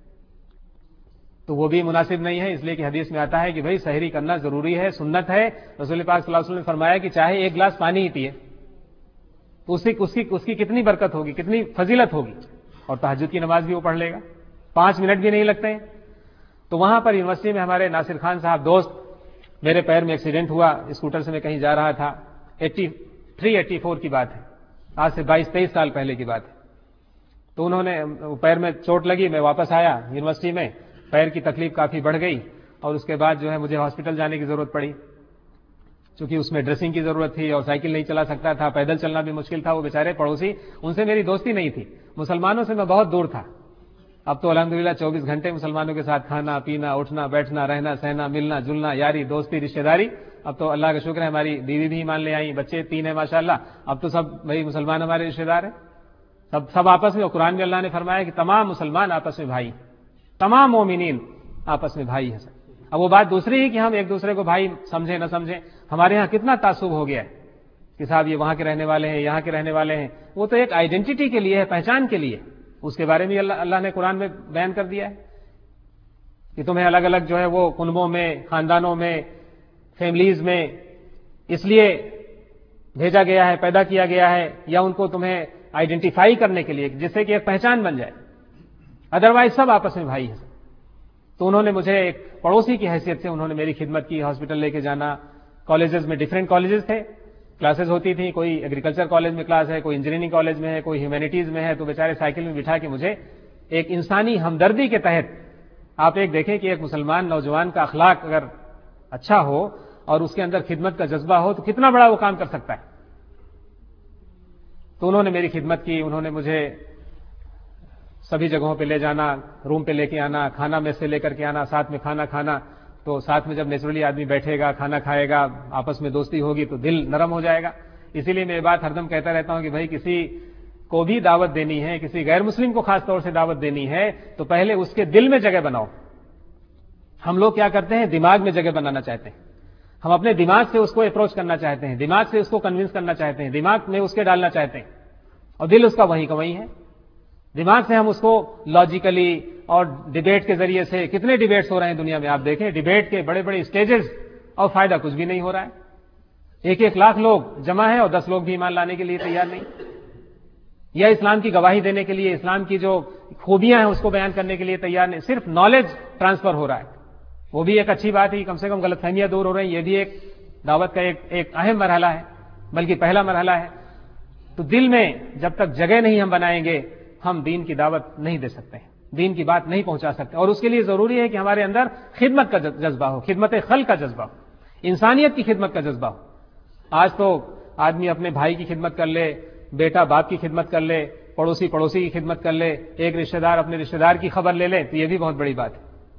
تو وہ بھی مناسب نہیں ہے، اس لیے کہ حدیث میں آتا ہے کہ بھئی سحری کرنا ضروری ہے، سنت ہے. رسول پاک صلی اللہ علیہ وسلم نے فرمایا کہ چاہے ایک گلاس پانی ہی پیے تو اس کی اس کی اس کی کتنی برکت ہوگی، کتنی فضیلت ہوگی. اور تہجد کی نماز بھی وہ پڑھ لے گا، پانچ منٹ بھی نہیں لگتے ہیں. تو وہاں پر یونیورسٹی میں ہمارے ناصر خان صاحب دوست، میرے پیر میں ایکسیڈنٹ ہوا، اسکوٹر سے میں کہیں جا رہا تھا، ایٹی تھری ایٹی فور کی بات ہے، آج سے بائیس تیئیس سال پہلے کی بات ہے. تو انہوں نے پیر میں چوٹ لگی، میں واپس آیا یونیورسٹی میں، پیر کی تکلیف کافی بڑھ گئی اور اس کے بعد جو ہے مجھے ہاسپٹل جانے کی ضرورت پڑی. چونکہ اس میں ڈریسنگ کی ضرورت تھی اور سائیکل نہیں چلا سکتا تھا، پیدل چلنا بھی مشکل تھا، وہ بیچارے پڑوسی، ان سے میری دوستی نہیں تھی، مسلمانوں سے میں بہت دور تھا۔ اب تو الحمدللہ چوبیس گھنٹے مسلمانوں کے ساتھ کھانا پینا، اٹھنا بیٹھنا، رہنا سہنا، ملنا جلنا، یاری دوستی رشتہ داری۔ اب تو اللہ کا شکر ہے ہماری بیوی بھی ایمان لے آئی، بچے تین ہیں ماشاءاللہ، اب تو سب بھائی مسلمان ہمارے رشتہ دار ہیں، سب سب آپس میں، اور قرآن میں اللہ نے فرمایا کہ تمام مسلمان آپس میں بھائی، تمام مومنین آپس میں بھائی ہیں سب۔ اب وہ بات دوسری ہے کہ ہم ایک دوسرے کو بھائی سمجھیں نہ سمجھیں، ہمارے ہاں کتنا تعصب ہو گیا ہے کہ صاحب یہ وہاں کے رہنے والے ہیں، یہاں کے رہنے والے ہیں، وہ تو ایک آئیڈینٹی کے لیے ہے، پہچان کے لیے، اس کے بارے میں اللہ اللہ نے قرآن میں بیان کر دیا ہے کہ تمہیں الگ الگ جو ہے وہ کنبوں میں، خاندانوں میں، فیملیز میں اس لیے بھیجا گیا ہے، پیدا کیا گیا ہے، یا ان کو تمہیں آئیڈینٹیفائی کرنے کے لیے جس سے کہ ایک پہچان بن جائے، ادروائز سب آپس میں بھائی ہیں۔ تو انہوں نے مجھے ایک پڑوسی کی حیثیت سے انہوں نے میری خدمت کی، ہاسپٹل لے کے جانا، کالجز میں ڈیفرنٹ کالجز تھے، کلاسز ہوتی تھیں، کوئی ایگریکلچر کالج میں کلاس ہے، کوئی انجینئرنگ کالج میں ہے، کوئی ہیومینٹیز میں ہے، تو بیچارے سائیکل میں بٹھا کے مجھے ایک انسانی ہمدردی کے تحت، آپ ایک دیکھیں کہ ایک مسلمان نوجوان کا اخلاق اگر اچھا ہو اور اس کے اندر خدمت کا جذبہ ہو تو کتنا بڑا وہ کام کر سکتا ہے۔ تو انہوں نے میری خدمت کی، انہوں نے مجھے سبھی جگہوں پہ لے جانا، روم پہ لے کے آنا، کھانا میں سے لے کر کے آنا، ساتھ میں کھانا کھانا، تو ساتھ میں جب نیچرلی آدمی بیٹھے گا، کھانا کھائے گا، آپس میں دوستی ہوگی تو دل نرم ہو جائے گا۔ اسی لیے میں یہ بات ہر دم کہتا رہتا ہوں کہ بھائی کسی کو بھی دعوت دینی ہے، کسی غیر مسلم کو خاص طور سے دعوت دینی ہے تو پہلے اس کے دل میں جگہ بناؤ۔ ہم لوگ کیا کرتے ہیں، دماغ میں جگہ بنانا چاہتے ہیں، ہم اپنے دماغ سے اس کو اپروچ کرنا چاہتے ہیں، دماغ سے اس کو کنونس کرنا چاہتے ہیں، دماغ میں اس کے ڈالنا چاہتے ہیں، اور دل اس کا وہیں کا وہیں ہے۔ دماغ سے ہم اس کو لاجیکلی اور ڈیبیٹ کے ذریعے سے، کتنے ڈیبیٹس ہو رہے ہیں دنیا میں، آپ دیکھیں ڈیبیٹ کے بڑے بڑے اسٹیجز، اور فائدہ کچھ بھی نہیں ہو رہا ہے، ایک ایک لاکھ لوگ جمع ہیں اور دس لوگ بھی ایمان لانے کے لیے تیار نہیں، یا اسلام کی گواہی دینے کے لیے، اسلام کی جو خوبیاں ہیں اس کو بیان کرنے کے لیے تیار نہیں، صرف نالج ٹرانسفر ہو رہا ہے۔ وہ بھی ایک اچھی بات ہے، کم سے کم غلط فہمیاں دور ہو رہی ہیں، یہ بھی ایک دعوت کا ایک ایک اہم مرحلہ ہے، بلکہ پہلا مرحلہ ہے۔ تو دل میں جب تک جگہ نہیں ہم بنائیں گے، ہم دین کی دعوت نہیں دے سکتے ہیں، دین کی بات نہیں پہنچا سکتے، اور اس کے لیے ضروری ہے کہ ہمارے اندر خدمت کا جذبہ ہو، خدمت خلق کا جذبہ ہو، انسانیت کی خدمت کا جذبہ ہو۔ آج تو آدمی اپنے بھائی کی خدمت کر لے، بیٹا باپ کی خدمت کر لے، پڑوسی پڑوسی کی خدمت کر لے، ایک رشتہ دار اپنے رشتہ دار کی خبر لے لے، تو یہ بھی بہت بڑی بات ہے۔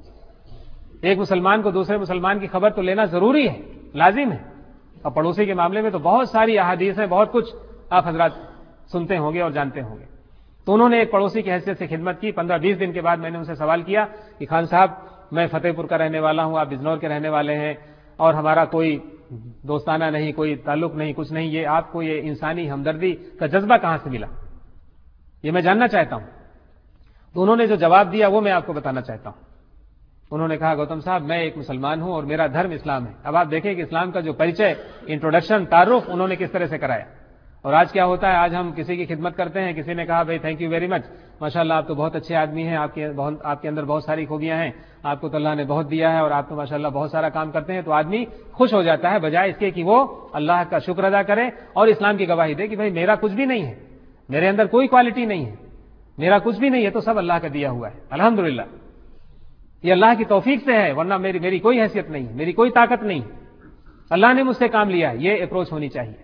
ایک مسلمان کو دوسرے مسلمان کی خبر تو لینا ضروری ہے، لازم ہے، اور پڑوسی کے معاملے میں تو بہت ساری احادیث ہیں، بہت کچھ آپ حضرات سنتے ہوں گے اور جانتے ہوں گے۔ تو انہوں نے ایک پڑوسی کی حیثیت سے خدمت کی۔ پندرہ بیس دن کے بعد میں نے ان سے سوال کیا کہ خان صاحب میں فتح پور کا رہنے والا ہوں، آپ بجنور کے رہنے والے ہیں، اور ہمارا کوئی دوستانہ نہیں، کوئی تعلق نہیں، کچھ نہیں، یہ آپ کو یہ انسانی ہمدردی کا جذبہ کہاں سے ملا، یہ میں جاننا چاہتا ہوں۔ تو انہوں نے جو جواب دیا وہ میں آپ کو بتانا چاہتا ہوں۔ انہوں نے کہا گوتم صاحب میں ایک مسلمان ہوں اور میرا دھرم اسلام ہے۔ اب آپ دیکھیں کہ اسلام کا جو پریچے، انٹروڈکشن، تعارف انہوں نے کس طرح سے کرایا۔ اور آج کیا ہوتا ہے، آج ہم کسی کی خدمت کرتے ہیں، کسی نے کہا بھائی تھینک یو ویری مچ، ماشاءاللہ آپ تو بہت اچھے آدمی ہیں، آپ کے آپ کے اندر بہت ساری خوبیاں ہیں، آپ کو تو اللہ نے بہت دیا ہے اور آپ تو ماشاءاللہ بہت سارا کام کرتے ہیں، تو آدمی خوش ہو جاتا ہے بجائے اس کے کہ وہ اللہ کا شکر ادا کرے اور اسلام کی گواہی دے کہ بھائی میرا کچھ بھی نہیں ہے، میرے اندر کوئی کوالٹی نہیں ہے، میرا کچھ بھی نہیں ہے، تو سب اللہ کا دیا ہوا ہے، الحمدللہ یہ اللہ کی توفیق سے ہے، ورنہ میری میری کوئی حیثیت نہیں ہے، میری کوئی طاقت نہیں، اللہ نے مجھ سے کام لیا ہے، یہ اپروچ ہونی چاہیے۔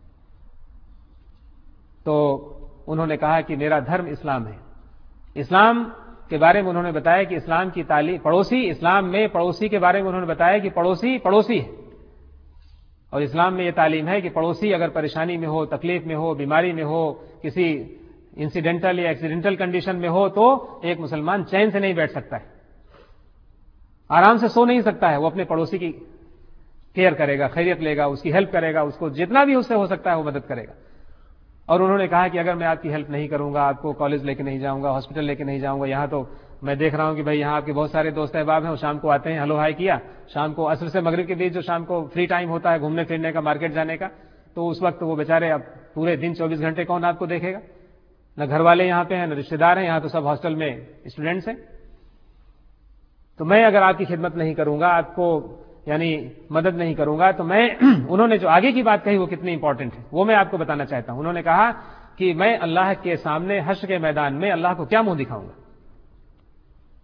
تو انہوں نے کہا کہ میرا دھرم اسلام ہے۔ اسلام کے بارے میں انہوں نے بتایا کہ اسلام کی تعلیم، پڑوسی، اسلام میں پڑوسی کے بارے میں انہوں نے بتایا کہ پڑوسی پڑوسی ہے، اور اسلام میں یہ تعلیم ہے کہ پڑوسی اگر پریشانی میں ہو، تکلیف میں ہو، بیماری میں ہو، کسی انسیڈنٹل یا ایکسیڈنٹل کنڈیشن میں ہو، تو ایک مسلمان چین سے نہیں بیٹھ سکتا ہے، آرام سے سو نہیں سکتا ہے، وہ اپنے پڑوسی کی کیئر کرے گا، خیریت لے گا، اس کی ہیلپ کرے گا، اس کو جتنا بھی اس سے ہو سکتا ہے وہ مدد کرے گا۔ اور انہوں نے کہا کہ اگر میں آپ کی ہیلپ نہیں کروں گا، آپ کو کالج لے کے نہیں جاؤں گا، ہاسپٹل لے کے نہیں جاؤں گا، یہاں تو میں دیکھ رہا ہوں کہ بھائی یہاں آپ کے بہت سارے دوست احباب ہیں، وہ شام کو آتے ہیں، ہلو ہائی کیا، شام کو عصر سے مغرب کے بیچ جو شام کو فری ٹائم ہوتا ہے گھومنے پھرنے کا، مارکیٹ جانے کا، تو اس وقت وہ بیچارے اب پورے دن چوبیس گھنٹے کون آپ کو دیکھے گا، نہ گھر والے یہاں پہ ہیں، نہ رشتے دار ہیں، یہاں تو سب ہاسٹل میں اسٹوڈنٹس ہیں۔ تو میں اگر آپ کی خدمت نہیں کروں گا، آپ کو یعنی مدد نہیں کروں گا، تو میں انہوں نے جو آگے کی بات کہی وہ کتنی امپورٹنٹ ہے وہ میں آپ کو بتانا چاہتا ہوں۔ انہوں نے کہا کہ میں اللہ کے سامنے حشر کے میدان میں اللہ کو کیا منہ دکھاؤں گا،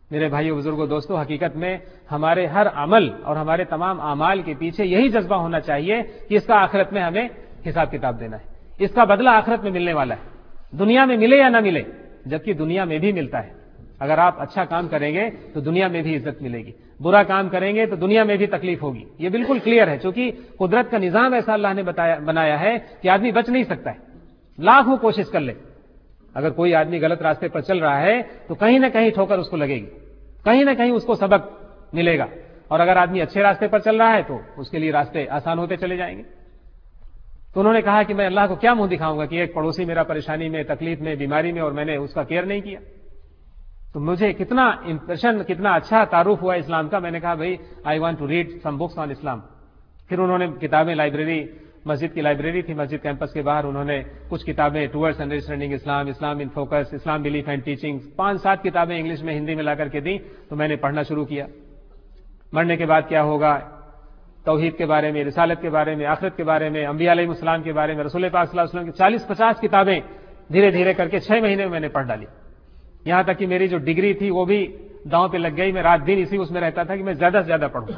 میرے بھائیو بزرگوں دوستو، حقیقت میں ہمارے ہر عمل اور ہمارے تمام اعمال کے پیچھے یہی جذبہ ہونا چاہیے کہ اس کا آخرت میں ہمیں حساب کتاب دینا ہے، اس کا بدلہ آخرت میں ملنے والا ہے، دنیا میں ملے یا نہ ملے، جبکہ دنیا میں بھی ملتا ہے۔ اگر آپ اچھا کام کریں گے تو دنیا میں بھی عزت ملے گی، برا کام کریں گے تو دنیا میں بھی تکلیف ہوگی، یہ بالکل کلیئر ہے، چونکہ قدرت کا نظام ایسا اللہ نے بتایا بنایا ہے کہ آدمی بچ نہیں سکتا ہے، لاکھوں کوشش کر لے، اگر کوئی آدمی غلط راستے پر چل رہا ہے تو کہیں نہ کہیں ٹھوکر اس کو لگے گی، کہیں نہ کہیں اس کو سبق ملے گا، اور اگر آدمی اچھے راستے پر چل رہا ہے تو اس کے لیے راستے آسان ہوتے چلے جائیں گے۔ تو انہوں نے کہا کہ میں اللہ کو کیا منہ دکھاؤں گا کہ ایک پڑوسی میرا پریشانی میں، تکلیف میں، بیماری میں، اور میں نے اس کا کیئر نہیں کیا۔ تو مجھے کتنا امپریشن، کتنا اچھا تعارف ہوا اسلام کا۔ میں نے کہا بھائی I want to read some books on Islam. پھر انہوں نے کتابیں، لائبریری، مسجد کی لائبریری تھی مسجد کیمپس کے باہر، انہوں نے کچھ کتابیں towards understanding Islam, Islam in focus, Islam belief and teaching, پانچ سات کتابیں انگلش میں، ہندی میں لا کر کے دیں، تو میں نے پڑھنا شروع کیا۔ مرنے کے بعد کیا ہوگا، توحید کے بارے میں، رسالت کے بارے میں، آخرت کے بارے میں، انبیاء علیہ السلام کے بارے میں، رسول پاک صلی اللہ علیہ وسلم کی چالیس پچاس کتابیں دھیرے دھیرے کر کے چھ مہینے میں میں نے پڑھ ڈالی، یہاں تک کہ میری جو ڈگری تھی وہ بھی داؤں پہ لگ گئی۔ میں رات دن اسی اس میں رہتا تھا کہ میں زیادہ سے زیادہ پڑھوں۔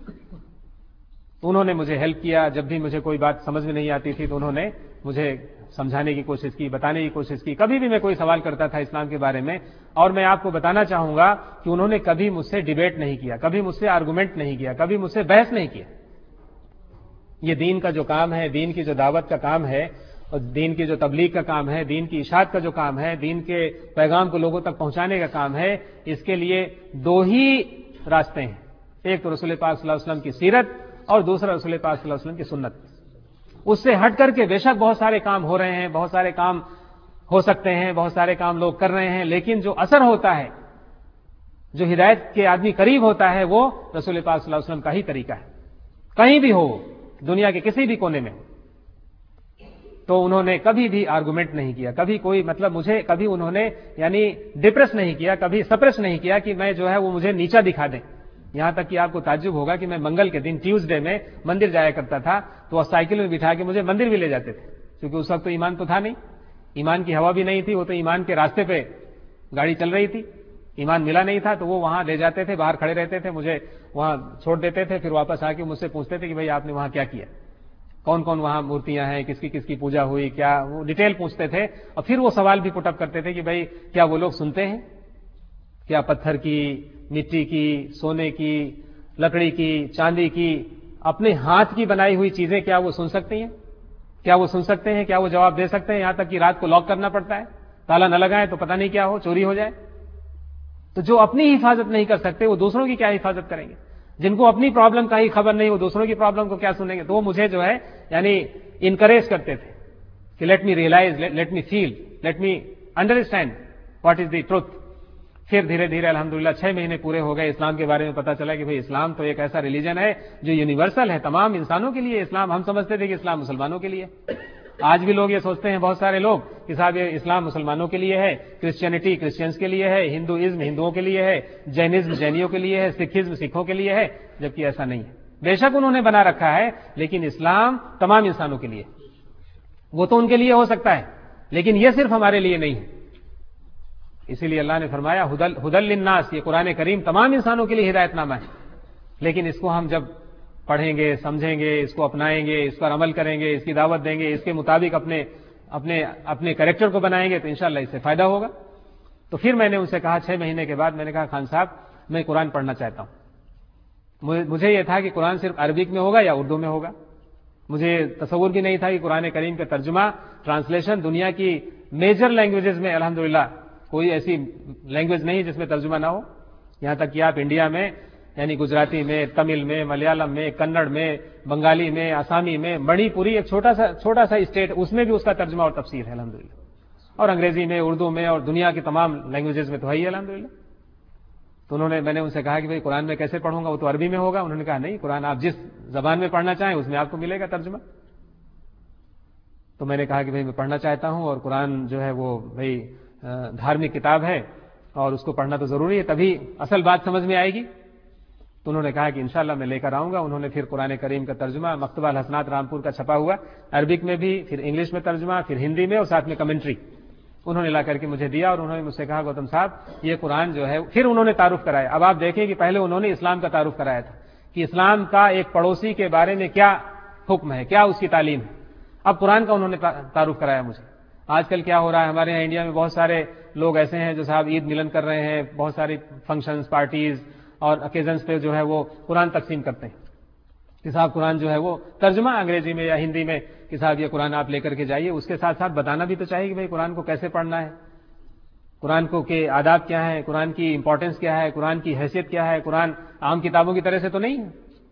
تو انہوں نے مجھے ہیلپ کیا، جب بھی مجھے کوئی بات سمجھ میں نہیں آتی تھی تو انہوں نے مجھے سمجھانے کی کوشش کی، بتانے کی کوشش کی۔ کبھی بھی میں کوئی سوال کرتا تھا اسلام کے بارے میں، اور میں آپ کو بتانا چاہوں گا کہ انہوں نے کبھی مجھ سے ڈیبیٹ نہیں کیا، کبھی مجھ سے آرگومنٹ نہیں کیا، کبھی مجھ سے بحث نہیں کیا۔ یہ دین کا جو کام ہے، دین کی جو دعوت کا کام ہے، اور دین کی جو تبلیغ کا کام ہے، دین کی اشاعت کا جو کام ہے، دین کے پیغام کو لوگوں تک پہنچانے کا کام ہے، اس کے لیے دو ہی راستے ہیں، ایک تو رسول پاک صلی اللہ علیہ وسلم کی سیرت، اور دوسرا رسول پاک صلی اللہ علیہ وسلم کی سنت۔ اس سے ہٹ کر کے بے شک بہت سارے کام ہو رہے ہیں، بہت سارے کام ہو سکتے ہیں، بہت سارے کام لوگ کر رہے ہیں، لیکن جو اثر ہوتا ہے، جو ہدایت کے آدمی قریب ہوتا ہے، وہ رسول پاک صلی اللہ علیہ وسلم کا ہی طریقہ ہے، کہیں بھی ہو، دنیا کے کسی بھی کونے میں۔ تو انہوں نے کبھی بھی آرگومنٹ نہیں کیا، کبھی کوئی مطلب مجھے کبھی انہوں نے یعنی ڈپریس نہیں کیا، کبھی سپریس نہیں کیا کہ میں جو ہے وہ مجھے نیچا دکھا دیں۔ یہاں تک کہ آپ کو تعجب ہوگا کہ میں منگل کے دن ٹیوزڈے میں مندر جایا کرتا تھا، تو وہ سائیکل میں بٹھا کے مجھے مندر بھی لے جاتے تھے، کیونکہ اس وقت تو ایمان تو تھا نہیں، ایمان کی ہوا بھی نہیں تھی، وہ تو ایمان کے راستے پہ گاڑی چل رہی تھی، ایمان ملا نہیں تھا، تو وہ وہاں لے جاتے تھے، باہر کھڑے رہتے تھے، مجھے وہاں چھوڑ دیتے تھے، پھر واپس آ کے مجھ سے پوچھتے تھے کہ بھائی آپ نے وہاں کیا کیا، کون کون وہاں مورتیاں ہیں، کس کی کس کی پوجا ہوئی، کیا وہ ڈیٹیل پوچھتے تھے، اور پھر وہ سوال بھی پٹ اپ کرتے تھے کہ بھائی کیا وہ لوگ سنتے ہیں، کیا پتھر کی، مٹی کی، سونے کی، لکڑی کی، چاندی کی، اپنے ہاتھ کی بنائی ہوئی چیزیں کیا وہ سن سکتی ہیں، کیا وہ سن سکتے ہیں، کیا وہ جواب دے سکتے ہیں، یہاں تک کہ رات کو لاک کرنا پڑتا ہے، تالا نہ لگائیں تو پتہ نہیں کیا ہو، چوری ہو جائے۔ تو جو اپنی حفاظت نہیں کر سکتے وہ دوسروں کی کیا حفاظت کریں گے، جن کو اپنی پرابلم کا ہی خبر نہیں وہ دوسروں کی پرابلم کو کیا سنیں گے۔ تو وہ مجھے جو ہے یعنی انکریج کرتے تھے کہ let me realise, let me feel, let me understand what is the truth. پھر دھیرے دھیرے الحمدللہ چھ مہینے پورے ہو گئے، اسلام کے بارے میں پتا چلا کہ بھئی اسلام تو ایک ایسا ریلیجن ہے جو یونیورسل ہے، تمام انسانوں کے لیے اسلام۔ ہم سمجھتے تھے کہ اسلام مسلمانوں کے لیے، آج بھی لوگ یہ سوچتے ہیں، بہت سارے لوگ کہ صاحب یہ اسلام مسلمانوں کے لیے ہے، کرسچینٹی کرسچنس کے لیے ہے، ہندوازم ہندوؤں کے لیے ہے، جینزم جینیوں کے لیے ہے، سکھزم سکھوں کے لیے ہے، جبکہ ایسا نہیں ہے۔ بے شک انہوں نے بنا رکھا ہے، لیکن اسلام تمام انسانوں کے لیے، وہ تو ان کے لیے ہو سکتا ہے، لیکن یہ صرف ہمارے لیے نہیں ہے۔ اسی لیے اللہ نے فرمایا ہدل للناس، یہ قرآن کریم تمام انسانوں کے لیے ہدایت نامہ ہے، لیکن اس کو ہم جب پڑھیں گے، سمجھیں گے، اس کو اپنائیں گے، اس پر عمل کریں گے، اس کی دعوت دیں گے، اس کے مطابق اپنے اپنے اپنے کریکٹر کو بنائیں گے، تو انشاءاللہ اس سے فائدہ ہوگا۔ تو پھر میں نے ان سے کہا چھ مہینے کے بعد، میں نے کہا خان صاحب میں قرآن پڑھنا چاہتا ہوں۔ مجھے یہ تھا کہ قرآن صرف عربک میں ہوگا یا اردو میں ہوگا، مجھے تصور بھی نہیں تھا کہ قرآن کریم کا ترجمہ، ٹرانسلیشن دنیا کی میجر لینگویجز میں الحمدللہ کوئی ایسی لینگویج نہیں جس میں ترجمہ نہ ہو، یہاں تک کہ آپ انڈیا میں یعنی گجراتی میں، تمل میں، ملیالم میں، کنڑ میں، بنگالی میں، آسامی میں، منی پوری ایک چھوٹا سا چھوٹا سا اسٹیٹ، اس میں بھی اس کا ترجمہ اور تفسیر ہے الحمدللہ، اور انگریزی میں، اردو میں، اور دنیا کی تمام لینگویجز میں تو ہے ہی الحمدللہ۔ تو انہوں نے میں نے ان سے کہا کہ بھئی قرآن میں کیسے پڑھوں گا، وہ تو عربی میں ہوگا۔ انہوں نے کہا نہیں، قرآن آپ جس زبان میں پڑھنا چاہیں اس میں آپ کو ملے گا ترجمہ۔ تو میں نے کہا کہ بھئی میں پڑھنا چاہتا ہوں، اور قرآن جو ہے وہ بھئی دھارمک کتاب ہے اور اس کو پڑھنا تو ضروری ہے، تبھی اصل بات سمجھ میں آئے گی۔ تو انہوں نے کہا کہ انشاءاللہ میں لے کر آؤں گا۔ انہوں نے پھر قرآن کریم کا ترجمہ مکتبہ الحسنات رامپور کا چھپا ہوا عربک میں بھی، پھر انگلش میں ترجمہ، پھر ہندی میں، اور ساتھ میں کمنٹری، انہوں نے لا کر کے مجھے دیا اور انہوں نے مجھ سے کہا گوتم صاحب یہ قرآن جو ہے، پھر انہوں نے تعارف کرایا. اب آپ دیکھیں کہ پہلے انہوں نے اسلام کا تعارف کرایا تھا کہ اسلام کا ایک پڑوسی کے بارے میں کیا حکم ہے، کیا اس کی تعلیم ہے. اب قرآن کا انہوں نے تعارف کرایا مجھے. آج کل کیا ہو رہا ہے ہمارے یہاں انڈیا میں، بہت سارے لوگ ایسے ہیں جو صاحب عید ملن کر رہے ہیں، بہت ساری فنکشنز، پارٹیز اور اوکیزنز پہ جو ہے وہ قرآن تقسیم کرتے ہیں کہ صاحب قرآن جو ہے وہ ترجمہ انگریزی میں یا ہندی میں کہ صاحب یہ قرآن آپ لے کر کے جائیے. اس کے ساتھ ساتھ بتانا بھی تو چاہیے کہ بھائی قرآن کو کیسے پڑھنا ہے، قرآن کو کے آداب کیا ہے، قرآن کی امپورٹنس کیا ہے، قرآن کی حیثیت کیا ہے. قرآن عام کتابوں کی طرح سے تو نہیں ہے.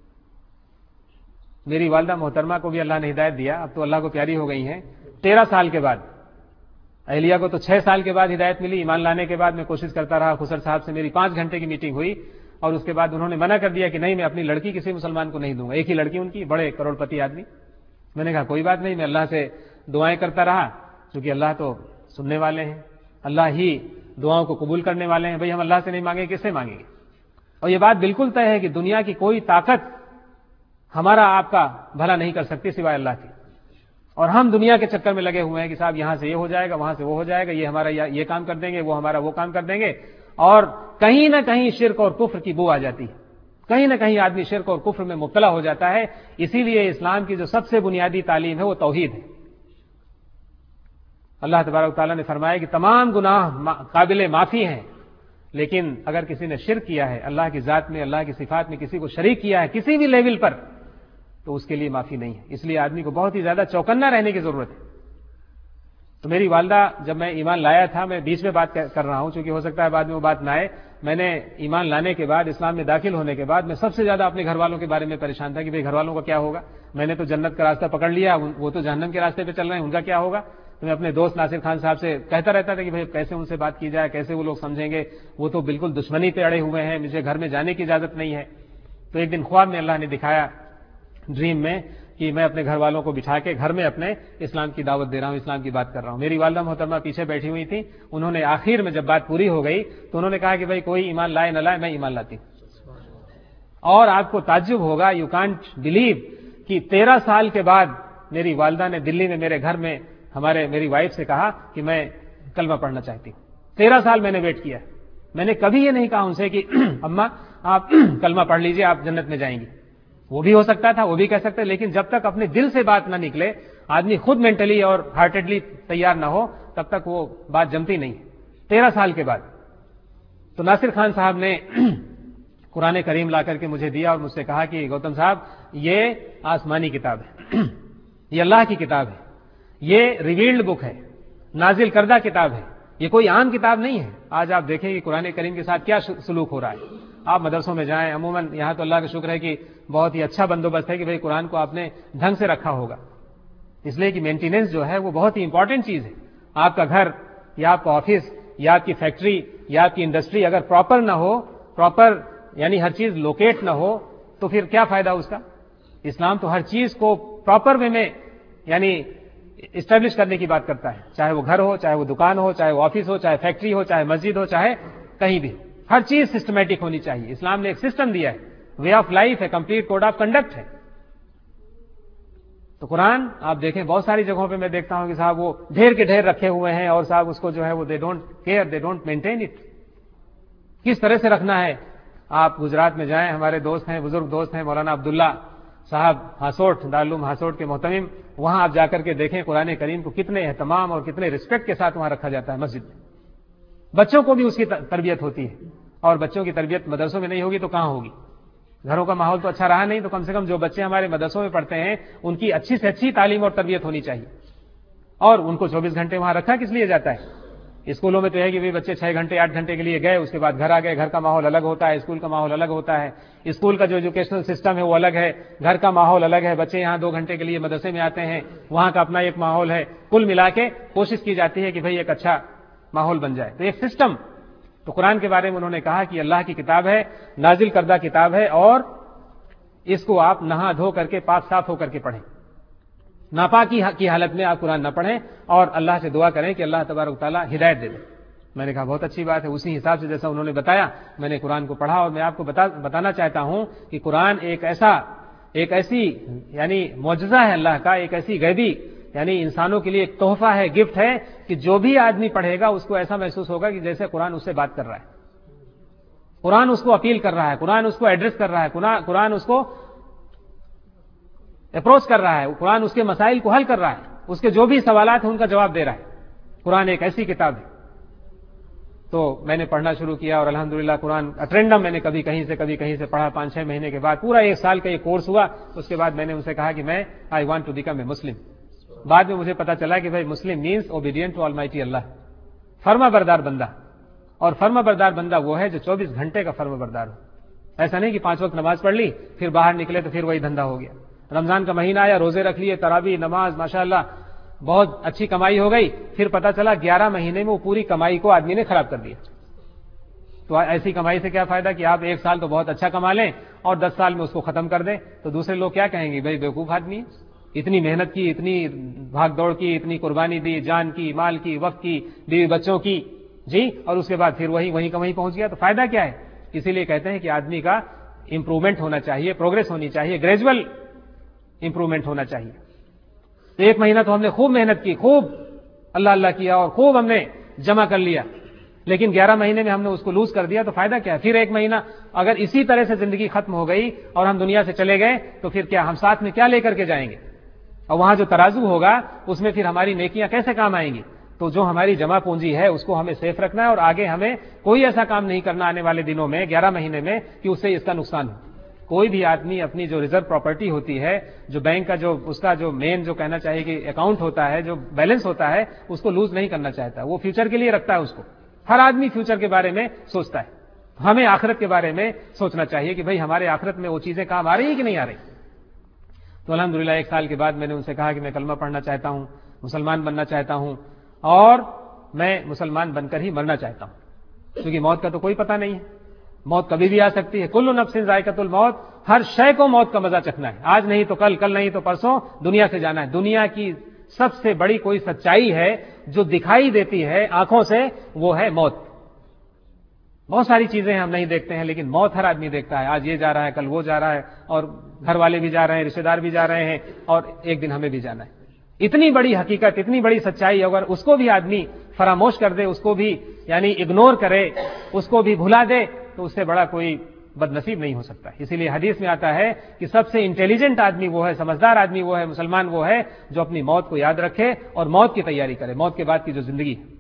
میری والدہ محترمہ کو بھی اللہ نے ہدایت دیا، اب تو اللہ کو پیاری ہو گئی ہیں. تیرہ سال کے بعد، اہلیہ کو تو چھ سال کے بعد ہدایت ملی. ایمان لانے کے بعد میں کوشش کرتا رہا. خسر صاحب سے میری پانچ گھنٹے کی میٹنگ ہوئی اور اس کے بعد انہوں نے منع کر دیا کہ نہیں، میں اپنی لڑکی کسی مسلمان کو نہیں دوں گا. ایک ہی لڑکی ان کی، بڑے کروڑ پتی آدمی. میں نے کہا کوئی بات نہیں، میں اللہ سے دعائیں کرتا رہا کیونکہ اللہ تو سننے والے ہیں، اللہ ہی دعاؤں کو قبول کرنے والے ہیں. بھئی ہم اللہ سے نہیں مانگیں کس سے مانگیں گے؟ اور یہ بات بالکل طے ہے کہ دنیا کی کوئی طاقت ہمارا آپ کا بھلا نہیں کر سکتی سوائے اللہ کی. اور ہم دنیا کے چکر میں لگے ہوئے ہیں کہ صاحب یہاں سے یہ ہو جائے گا، وہاں سے وہ ہو جائے گا، یہ ہمارا یہ کام کر دیں گے، وہ ہمارا وہ کام کر دیں گے. اور کہیں نہ کہیں شرک اور کفر کی بو آ جاتی ہے، کہیں نہ کہیں آدمی شرک اور کفر میں مبتلا ہو جاتا ہے. اسی لیے اسلام کی جو سب سے بنیادی تعلیم ہے وہ توحید ہے. اللہ تبارک و تعالیٰ نے فرمایا کہ تمام گناہ قابل معافی ہیں، لیکن اگر کسی نے شرک کیا ہے، اللہ کی ذات میں، اللہ کی صفات میں کسی کو شریک کیا ہے کسی بھی لیول پر، تو اس کے لیے معافی نہیں ہے. اس لیے آدمی کو بہت ہی زیادہ چوکنا رہنے کی ضرورت ہے. تو میری والدہ، جب میں ایمان لایا تھا، میں بیچ میں بات کر رہا ہوں چونکہ ہو سکتا ہے بعد میں وہ بات نہ آئے. میں نے ایمان لانے کے بعد، اسلام میں داخل ہونے کے بعد، میں سب سے زیادہ اپنے گھر والوں کے بارے میں پریشان تھا کہ بھئی گھر والوں کا کیا ہوگا. میں نے تو جنت کا راستہ پکڑ لیا، وہ تو جہنم کے راستے پہ چل رہے ہیں، ان کا کیا ہوگا. تو میں اپنے دوست ناصر خان صاحب سے کہتا رہتا تھا کہ بھئی کیسے ان سے بات کی جائے، کیسے وہ لوگ سمجھیں گے، وہ تو بالکل دشمنی پہ اڑے ہوئے ہیں، مجھے گھر میں جانے کی اجازت نہیں ہے. تو ایک دن خواب میں اللہ نے دکھایا، ڈریم میں، کہ میں اپنے گھر والوں کو بٹھا کے گھر میں اپنے اسلام کی دعوت دے رہا ہوں، اسلام کی بات کر رہا ہوں. میری والدہ محترمہ پیچھے بیٹھی ہوئی تھی. انہوں نے آخر میں جب بات پوری ہو گئی تو انہوں نے کہا کہ بھئی کوئی ایمان لائے نہ لائے، میں ایمان لاتی ہوں. اور آپ کو تعجب ہوگا، یو کانٹ بلیو، کہ تیرہ سال کے بعد میری والدہ نے دلی میں میرے گھر میں ہمارے میری وائف سے کہا کہ میں کلمہ پڑھنا چاہتی ہوں. تیرہ سال میں نے ویٹ کیا. میں نے کبھی یہ نہیں کہا ان سے کہ اماں آپ کلمہ پڑھ لیجئے، آپ جنت میں جائیں گی. وہ بھی ہو سکتا تھا، وہ بھی کہہ سکتے، لیکن جب تک اپنے دل سے بات نہ نکلے، آدمی خود مینٹلی اور ہارٹیڈلی تیار نہ ہو، تب تک وہ بات جمتی نہیں. تیرہ سال کے بعد تو ناصر خان صاحب نے قرآن کریم لا کر کے مجھے دیا اور مجھ سے کہا کہ گوتم صاحب یہ آسمانی کتاب ہے، یہ اللہ کی کتاب ہے، یہ ریویلڈ بک ہے، نازل کردہ کتاب ہے، یہ کوئی عام کتاب نہیں ہے. آج آپ دیکھیں کہ قرآن کریم کے ساتھ کیا سلوک ہو رہا ہے. آپ مدرسوں میں جائیں، عموماً یہاں تو اللہ کا شکر ہے کہ بہت ہی اچھا بندوبست ہے کہ بھئی قرآن کو آپ نے ڈھنگ سے رکھا ہوگا، اس لیے کہ مینٹیننس جو ہے وہ بہت ہی امپورٹنٹ چیز ہے. آپ کا گھر یا آپ کا آفس یا آپ کی فیکٹری یا آپ کی انڈسٹری اگر پراپر نہ ہو، پراپر یعنی ہر چیز لوکیٹ نہ ہو، تو پھر کیا فائدہ اس کا. اسلام تو ہر چیز کو پراپر وے میں یعنی اسٹیبلش کرنے کی بات کرتا ہے، چاہے وہ گھر ہو، چاہے وہ دکان ہو، چاہے وہ آفس ہو، چاہے فیکٹری ہو، چاہے مسجد ہو، چاہے کہیں بھی، ہر چیز سسٹمیٹک ہونی چاہیے. اسلام نے ایک سسٹم دیا ہے، وے آف لائف ہے، کمپلیٹ کوڈ آف کنڈکٹ ہے. تو قرآن آپ دیکھیں بہت ساری جگہوں پہ میں دیکھتا ہوں کہ صاحب وہ ڈھیر کے ڈھیر رکھے ہوئے ہیں اور صاحب اس کو جو ہے وہ they don't care, they don't maintain it. کس طرح سے رکھنا ہے. آپ گجرات میں جائیں، ہمارے دوست ہیں، بزرگ دوست ہیں مولانا عبداللہ صاحب ہاسوٹ، دارالعلوم ہاسوٹ کے محتمم، وہاں آپ جا کر کے دیکھیں قرآن کریم کو کتنے اہتمام اور کتنے رسپیکٹ کے ساتھ وہاں رکھا جاتا ہے مسجد میں. بچوں کو بھی اس کی تربیت ہوتی ہے، اور بچوں کی تربیت مدرسوں میں نہیں ہوگی تو کہاں ہوگی. گھروں کا ماحول تو اچھا رہا نہیں، تو کم سے کم جو بچے ہمارے مدرسوں میں پڑھتے ہیں ان کی اچھی سے اچھی تعلیم اور تربیت ہونی چاہیے. اور ان کو چوبیس گھنٹے وہاں رکھا کس لیے جاتا ہے. اسکولوں میں تو ہے کہ بچے چھ گھنٹے آٹھ گھنٹے کے لیے گئے، اس کے بعد گھر آ گئے. گھر کا ماحول الگ ہوتا ہے، اسکول کا ماحول الگ ہوتا ہے. اسکول کا جو ایجوکیشنل سسٹم ہے وہ الگ ہے، گھر کا ماحول الگ ہے. بچے یہاں دو گھنٹے کے لیے مدرسے میں آتے ہیں، وہاں کا اپنا ایک ماحول ہے. کل ملا کے کوشش کی جاتی ہے کہ بھئی ایک اچھا ماحول بن جائے. تو ایک سسٹم. تو قرآن کے بارے میں انہوں نے کہا کہ اللہ کی کتاب ہے، نازل کردہ کتاب ہے، اور اس کو آپ نہا دھو کر کے پاک صاف ہو کر کے پڑھیں. ناپاکی کی حالت میں آپ قرآن نہ پڑھیں، اور اللہ سے دعا کریں کہ اللہ تبارک و تعالیٰ ہدایت دے دے. میں نے کہا بہت اچھی بات ہے. اسی حساب سے جیسا انہوں نے بتایا میں نے قرآن کو پڑھا. اور میں آپ کو بتا بتانا چاہتا ہوں کہ قرآن ایک ایسا ایک ایسی یعنی معجزہ ہے اللہ کا، ایک ایسی غیبی یعنی انسانوں کے لیے ایک تحفہ ہے، گفٹ ہے کہ جو بھی آدمی پڑھے گا اس کو ایسا محسوس ہوگا کہ جیسے قرآن اس سے بات کر رہا ہے، قرآن اس کو اپیل کر رہا ہے، قرآن اس کو ایڈریس کر رہا ہے، قرآن اس کو اپروچ کر رہا ہے، قرآن اس کے مسائل کو حل کر رہا ہے، اس کے جو بھی سوالات ہیں ان کا جواب دے رہا ہے۔ قرآن ایک ایسی کتاب ہے۔ تو میں نے پڑھنا شروع کیا اور الحمدللہ قرآن اٹرینڈم میں نے کبھی کہیں سے کبھی کہیں سے پڑھا، پانچ چھ مہینے کے بعد پورا ایک سال کا یہ کورس ہوا۔ اس کے بعد میں نے ان سے کہا کہ میں I want to become a Muslim. بعد میں مجھے پتا چلا کہ بھائی Muslim means obedient to almighty Allah, فرما بردار بندہ، اور فرما بردار بندہ وہ ہے جو چوبیس گھنٹے کا فرما بردار ہو۔ ایسا نہیں کہ پانچ وقت نماز پڑھ لی پھر باہر نکلے تو پھر وہی دھندا ہو گیا۔ رمضان کا مہینہ آیا، روزے رکھ لیے، تراویح نماز ماشاءاللہ بہت اچھی کمائی ہو گئی، پھر پتا چلا گیارہ مہینے میں وہ پوری کمائی کو آدمی نے خراب کر دیا۔ تو ایسی کمائی سے کیا فائدہ کہ آپ ایک سال تو بہت اچھا کما لیں اور دس سال میں اس کو ختم کر دیں، تو دوسرے لوگ کیا کہیں گے؟ بھائی بیوقوف آدمی ہے، اتنی محنت کی، اتنی بھاگ دوڑ کی، اتنی قربانی دی، جان کی، مال کی، وقت کی، بیوی بچوں کی، جی، اور اس کے بعد پھر وہی وہیں کا وہیں پہنچ گیا، تو فائدہ کیا ہے؟ اسی لیے کہتے ہیں کہ آدمی کا امپروومنٹ ہونا چاہیے، پروگرس ہونی چاہیے، گریجول امپروومنٹ ہونا چاہیے۔ تو ایک مہینہ تو ہم نے خوب محنت کی، خوب اللہ اللہ کیا اور خوب ہم نے جمع کر لیا، لیکن گیارہ مہینے میں ہم نے اس کو لوز کر دیا، تو فائدہ کیا ہے؟ پھر ایک مہینہ اگر اسی طرح سے زندگی ختم ہو گئی اور ہم دنیا سے چلے گئے تو پھر کیا ہم ساتھ میں کیا لے کر کے جائیں گے؟ اور وہاں جو ترازو ہوگا اس میں پھر ہماری نیکیاں کیسے کام آئیں گی؟ تو جو ہماری جمع پونجی ہے اس کو ہمیں سیف رکھنا ہے، اور آگے ہمیں کوئی ایسا کام نہیں کرنا آنے والے دنوں میں، گیارہ مہینے میں، کہ اس سے اس کا نقصان ہو۔ کوئی بھی آدمی اپنی جو ریزرو پراپرٹی ہوتی ہے، جو بینک کا جو اس کا جو مین جو کہنا چاہیے کہ اکاؤنٹ ہوتا ہے، جو بیلنس ہوتا ہے، اس کو لوز نہیں کرنا چاہتا، وہ فیوچر کے لیے رکھتا ہے اس کو۔ ہر آدمی فیوچر کے بارے میں سوچتا ہے، ہمیں آخرت کے بارے میں سوچنا چاہیے کہ بھئی ہمارے آخرت میں وہ چیزیں کام آ رہی ہیں کہ نہیں آ رہی۔ تو الحمدللہ ایک سال کے بعد میں نے ان سے کہا کہ میں کلمہ پڑھنا چاہتا ہوں، مسلمان بننا چاہتا ہوں، اور میں مسلمان بن کر ہی مرنا چاہتا ہوں، کیونکہ موت کا تو کوئی پتہ نہیں ہے، موت کبھی بھی آ سکتی ہے۔ کل نفس ذائقۃ الموت، ہر شے کو موت کا مزہ چکھنا ہے، آج نہیں تو کل، کل نہیں تو پرسوں دنیا سے جانا ہے۔ دنیا کی سب سے بڑی کوئی سچائی ہے جو دکھائی دیتی ہے آنکھوں سے، وہ ہے موت۔ بہت ساری چیزیں ہم نہیں دیکھتے ہیں لیکن موت ہر آدمی دیکھتا ہے، آج یہ جا رہا ہے، کل وہ جا رہا ہے، اور گھر والے بھی جا رہے ہیں، رشتہ دار بھی جا رہے ہیں، اور ایک دن ہمیں بھی جانا ہے۔ اتنی بڑی حقیقت، اتنی بڑی سچائی، اگر اس کو بھی آدمی فراموش کر دے، اس کو بھی یعنی اگنور کرے، اس کو بھی بھلا دے، تو اس سے بڑا کوئی بد نصیب نہیں ہو سکتا۔ اسی لیے حدیث میں آتا ہے کہ سب سے انٹیلیجنٹ آدمی وہ ہے، سمجھدار آدمی وہ ہے، مسلمان وہ ہے جو اپنی موت کو یاد رکھے اور موت کی تیاری کرے، موت کے بعد کی جو زندگی ہے۔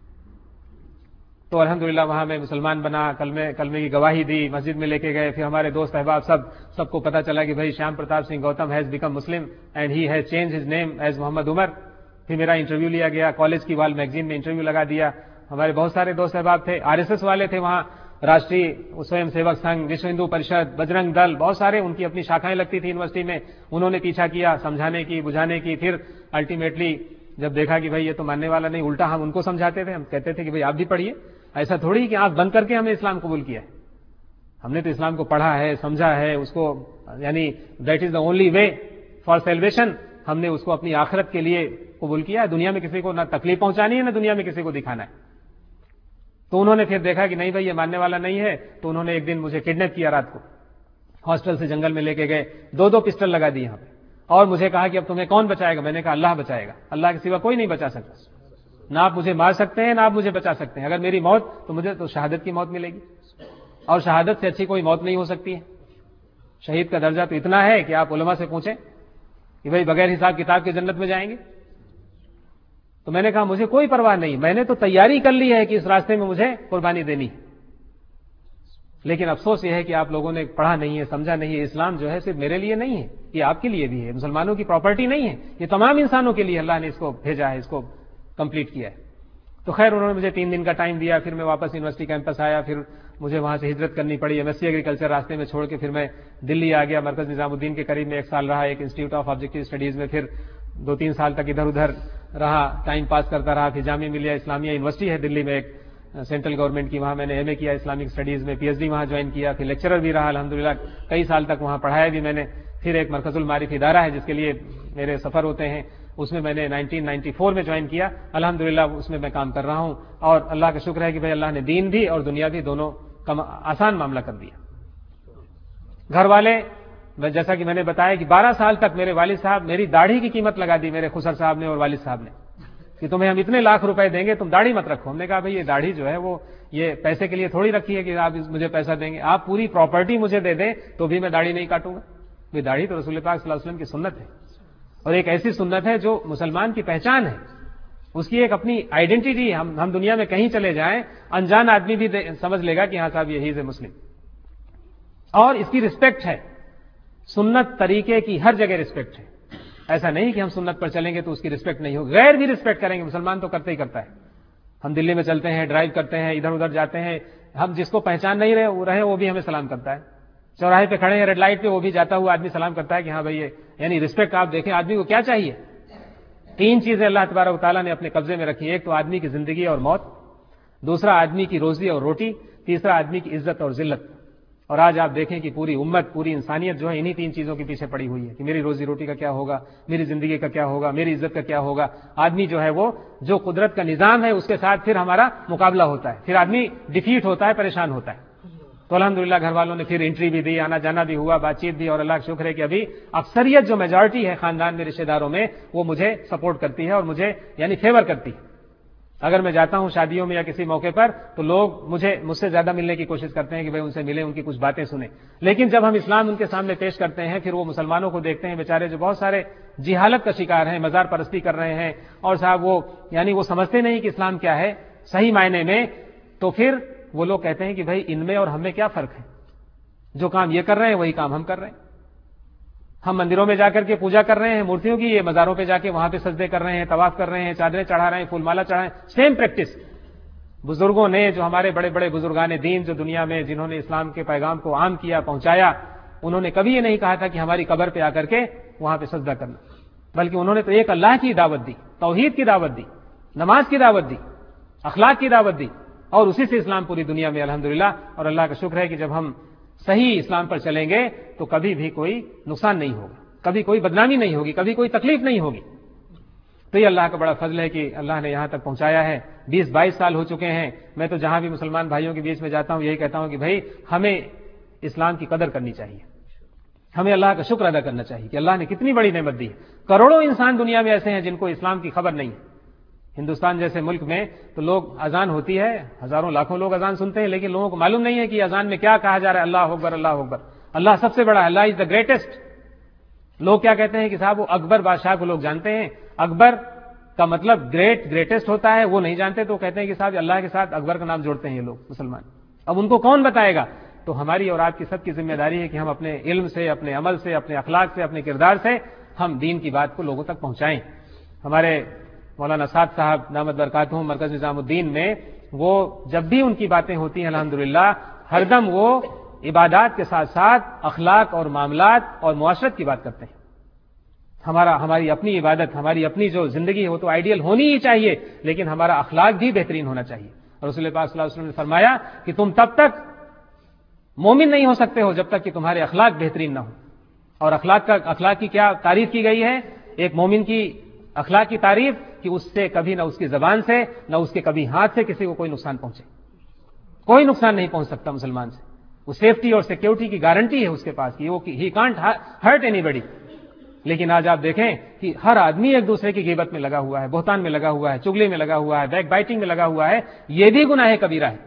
تو الحمدللہ وہاں میں مسلمان بنا، کلمے کلمے کی گواہی دی، مسجد میں لے کے گئے، پھر ہمارے دوست احباب سب سب کو پتا چلا کہ بھائی Shyam Pratap Singh Gautam has become Muslim and he has change his name as Mohammad Umar. پھر میرا انٹرویو لیا گیا، کالج کی وال میگزین میں انٹرویو لگا دیا۔ ہمارے بہت سارے دوست احباب تھے، آر ایس ایس والے تھے وہاں، راشٹری سوئم سیوک سنگھ، وشو ہندو پریشد، بجرنگ دل، بہت سارے ان کی اپنی شاخائیں لگتی تھی یونیورسٹی میں، انہوں نے پیچھا کیا سمجھانے کی، بجھانے کی۔ پھر الٹیمیٹلی جب دیکھا کہ بھائی یہ تو ماننے والا نہیں، الٹا ہم ان کو سمجھاتے تھے، ہم کہتے تھے کہ بھائی آپ بھی پڑھیے، ایسا تھوڑی کہ آنکھ بند کر کے ہم نے اسلام قبول کیا ہے، ہم نے تو اسلام کو پڑھا ہے، سمجھا ہے اس کو، یعنی that is the only way for salvation, ہم نے اس کو اپنی آخرت کے لیے قبول کیا ہے، دنیا میں کسی کو نہ تکلیف پہنچانی ہے نہ دنیا میں کسی کو دکھانا ہے۔ تو انہوں نے پھر دیکھا کہ نہیں بھائی یہ ماننے والا نہیں ہے، تو انہوں نے ایک دن مجھے کڈنیپ کیا، رات کو ہاسٹل سے جنگل میں لے کے گئے، دو دو پسٹل لگا دی یہاں پہ، اور مجھے کہا کہ اب تمہیں کون بچائے گا؟ میں نے کہا اللہ بچائے گا، اللہ کے سوا کوئی نہیں بچا سکتا، نہ آپ مجھے مار سکتے ہیں نہ آپ مجھے بچا سکتے ہیں، اگر میری موت تو مجھے تو شہادت کی موت ملے گی، اور شہادت سے اچھی کوئی موت نہیں ہو سکتی ہے۔ شہید کا درجہ تو اتنا ہے کہ آپ علماء سے پوچھیں کہ بھائی بغیر حساب کتاب کے جنت میں جائیں گے؟ تو میں نے کہا مجھے کوئی پرواہ نہیں، میں نے تو تیاری کر لی ہے کہ اس راستے میں مجھے قربانی دینی ہے، لیکن افسوس یہ ہے کہ آپ لوگوں نے پڑھا نہیں ہے، سمجھا نہیں ہے۔ اسلام جو ہے صرف میرے لیے نہیں ہے، یہ آپ کے لیے بھی ہے، مسلمانوں کی پراپرٹی نہیں ہے، یہ تمام انسانوں کے لیے اللہ نے اس کو بھیجا ہے، اس کو کمپلیٹ کیا ہے۔ تو خیر انہوں نے مجھے تین دن کا ٹائم دیا، پھر میں واپس یونیورسٹی کیمپس آیا، پھر مجھے وہاں سے ہجرت کرنی پڑی، ایم ایس سی ایگریکلچر راستے میں چھوڑ کے پھر میں دلی آ گیا، مرکز نظام الدین کے قریب میں ایک سال رہا، ایک انسٹیٹیوٹ آف آبجیکٹو اسٹڈیز میں، پھر دو تین سال تک ادھر ادھر رہا، ٹائم پاس کرتا رہا۔ پھر جامعہ ملیہ اسلامیہ یونیورسٹی ہے دلی میں، ایک سینٹرل گورنمنٹ کی، وہاں میں نے ایم اے کیا اسلامک اسٹڈیز میں، پی ایچ ڈی وہاں جوائن کیا، پھر لیکچرر بھی رہا الحمدللہ، کئی سال تک وہاں پڑھایا بھی میں نے۔ پھر ایک مرکز المعارف ادارہ ہے جس کے لیے میرے سفر ہوتے ہیں، اس میں میں نے نائنٹین نائنٹی فور میں جوائن کیا، الحمدللہ اس میں میں کام کر رہا ہوں، اور اللہ کا شکر ہے کہ بھائی اللہ نے دین بھی اور دنیا بھی دونوں کا آسان معاملہ کر دیا۔ گھر والے جیسا کہ میں نے بتایا کہ بارہ سال تک میرے والد صاحب میری داڑھی کی قیمت لگا دی میرے خسر صاحب نے اور والد صاحب نے کہ تمہیں ہم اتنے لاکھ روپے دیں گے، تم داڑھی مت رکھو. ہم نے کہا بھائی یہ داڑھی جو ہے وہ یہ پیسے کے لیے تھوڑی رکھی ہے کہ آپ مجھے پیسہ دیں گے، آپ پوری پراپرٹی مجھے دے دیں تو بھی میں داڑھی نہیں کاٹوں گا. یہ داڑھی تو رسول پاک صلی اللہ علیہ وسلم کی سنت ہے، اور ایک ایسی سنت ہے جو مسلمان کی پہچان ہے، اس کی ایک اپنی آئیڈینٹی ہے. ہم ہم دنیا میں کہیں چلے جائیں، انجان آدمی بھی سمجھ لے گا کہ ہاں صاحب یہ ہی ہے مسلم. اور اس کی رسپیکٹ ہے، سنت طریقے کی ہر جگہ رسپیکٹ ہے. ایسا نہیں کہ ہم سنت پر چلیں گے تو اس کی رسپیکٹ نہیں ہوگی، غیر بھی رسپیکٹ کریں گے. مسلمان تو کرتے ہی کرتا ہے. ہم دلی میں چلتے ہیں، ڈرائیو کرتے ہیں، ادھر ادھر جاتے ہیں، ہم جس کو پہچان نہیں رہے وہ رہے وہ بھی ہمیں سلام کرتا ہے. چوراہے پہ کھڑے ہیں ریڈ لائٹ پہ، وہ بھی جاتا ہوا آدمی سلام کرتا ہے کہ ہاں بھائی یہ یعنی رسپیکٹ. آپ دیکھیں آدمی کو کیا چاہیے. تین چیزیں اللہ تبارک و تعالیٰ نے اپنے قبضے میں رکھی. ایک تو آدمی کی زندگی اور موت، دوسرا آدمی کی روزی اور روٹی، تیسرا آدمی کی عزت اور ذلت. اور آج آپ دیکھیں کہ پوری امت، پوری انسانیت جو ہے انہی تین چیزوں کے پیچھے پڑی ہوئی ہے کہ میری روزی روٹی کا کیا ہوگا، میری زندگی کا کیا ہوگا، میری عزت کا کیا ہوگا. آدمی جو ہے وہ جو قدرت کا نظام ہے اس کے ساتھ پھر ہمارا مقابلہ ہوتا ہے، پھر آدمی ڈیفیٹ ہوتا ہے، پریشان ہوتا ہے. تو الحمدللہ گھر والوں نے پھر انٹری بھی دی، آنا جانا بھی ہوا، بات چیت بھی، اور اللہ کا شکر ہے کہ ابھی اکثریت جو میجارٹی ہے خاندان میں رشتہ داروں میں وہ مجھے سپورٹ کرتی ہے اور مجھے یعنی فیور کرتی ہے. اگر میں جاتا ہوں شادیوں میں یا کسی موقع پر تو لوگ مجھے مجھ سے زیادہ ملنے کی کوشش کرتے ہیں کہ بھائی ان سے ملیں، ان کی کچھ باتیں سنیں. لیکن جب ہم اسلام ان کے سامنے پیش کرتے ہیں پھر وہ مسلمانوں کو دیکھتے ہیں بیچارے جو بہت سارے جہالت کا شکار ہیں، مزار پرستی کر رہے ہیں، اور صاحب وہ یعنی وہ سمجھتے نہیں کہ اسلام کیا ہے صحیح معنی میں. تو پھر وہ لوگ کہتے ہیں کہ بھائی ان میں اور ہم میں کیا فرق ہے، جو کام یہ کر رہے ہیں وہی کام ہم کر رہے ہیں. ہم مندروں میں جا کر کے پوجا کر رہے ہیں مورتیوں کی، یہ مزاروں پہ جا کے وہاں پہ سجدے کر رہے ہیں، طواف کر رہے ہیں، چادریں چڑھا رہے ہیں، پھول مالا چڑھا رہے ہیں. Same practice. بزرگوں نے جو ہمارے بڑے بڑے بزرگان دین جو دنیا میں جنہوں نے اسلام کے پیغام کو عام کیا، پہنچایا، انہوں نے کبھی یہ نہیں کہا تھا کہ ہماری قبر پہ آ کر کے وہاں پہ سجدہ کرنا، بلکہ انہوں نے تو ایک اللہ کی دعوت دی، توحید کی دعوت دی، نماز کی دعوت دی، اخلاق کی دعوت دی، اور اسی سے اسلام پوری دنیا میں الحمدللہ. اور اللہ کا شکر ہے کہ جب ہم صحیح اسلام پر چلیں گے تو کبھی بھی کوئی نقصان نہیں ہوگا، کبھی کوئی بدنامی نہیں ہوگی، کبھی کوئی تکلیف نہیں ہوگی. تو یہ اللہ کا بڑا فضل ہے کہ اللہ نے یہاں تک پہنچایا ہے. بیس بائیس سال ہو چکے ہیں. میں تو جہاں بھی مسلمان بھائیوں کے بیچ میں جاتا ہوں یہی کہتا ہوں کہ بھائی ہمیں اسلام کی قدر کرنی چاہیے، ہمیں اللہ کا شکر ادا کرنا چاہیے کہ اللہ نے کتنی بڑی نعمت دی ہے. کروڑوں انسان دنیا میں ایسے ہیں جن کو اسلام کی خبر نہیں ہے. ہندوستان جیسے ملک میں تو لوگ اذان ہوتی ہے، ہزاروں لاکھوں لوگ اذان سنتے ہیں، لیکن لوگوں کو معلوم نہیں ہے کہ اذان میں کیا کہا جا رہا ہے. اللہ اکبر، اللہ اکبر، اللہ سب سے بڑا ہے، اللہ از دا گریٹسٹ. لوگ کیا کہتے ہیں کہ صاحب وہ اکبر بادشاہ کو لوگ جانتے ہیں، اکبر کا مطلب گریٹ گریٹسٹ ہوتا ہے، وہ نہیں جانتے تو کہتے ہیں کہ صاحب اللہ کے ساتھ اکبر کا نام جوڑتے ہیں یہ لوگ مسلمان. اب ان کو کون بتائے گا؟ تو ہماری اور آپ کی سب کی ذمہ داری ہے کہ ہم اپنے علم سے، اپنے عمل سے، اپنے اخلاق سے، اپنے کردار سے ہم دین کی بات کو لوگوں تک پہنچائیں. ہمارے مولانا سعد صاحب دامت برکاتہم مرکز نظام الدین میں وہ جب بھی ان کی باتیں ہوتی ہیں الحمدللہ ہر دم وہ عبادات کے ساتھ ساتھ اخلاق اور معاملات اور معاشرت کی بات کرتے ہیں. ہمارا ہماری اپنی عبادت، ہماری اپنی جو زندگی ہے وہ تو آئیڈیل ہونی ہی چاہیے، لیکن ہمارا اخلاق بھی بہترین ہونا چاہیے. رسول پاک صلی اللہ علیہ وسلم نے فرمایا کہ تم تب تک مومن نہیں ہو سکتے ہو جب تک کہ تمہارے اخلاق بہترین نہ ہو. اور اخلاق کا اخلاق کی کیا تعریف کی گئی ہے؟ ایک مومن کی اخلاق کی تعریف کہ اس سے کبھی نہ اس کی زبان سے نہ اس کے کبھی ہاتھ سے کسی کو کوئی نقصان پہنچے. کوئی نقصان نہیں پہنچ سکتا مسلمان سے. وہ سیفٹی اور سیکیورٹی کی گارنٹی ہے اس کے پاس کہ وہ he can't hurt anybody. لیکن آج آپ دیکھیں کہ ہر آدمی ایک دوسرے کی غیبت میں لگا ہوا ہے، بہتان میں لگا ہوا ہے، چگلی میں لگا ہوا ہے، بیک بائٹنگ میں لگا ہوا ہے. یہ بھی گناہ کبیرہ ہے.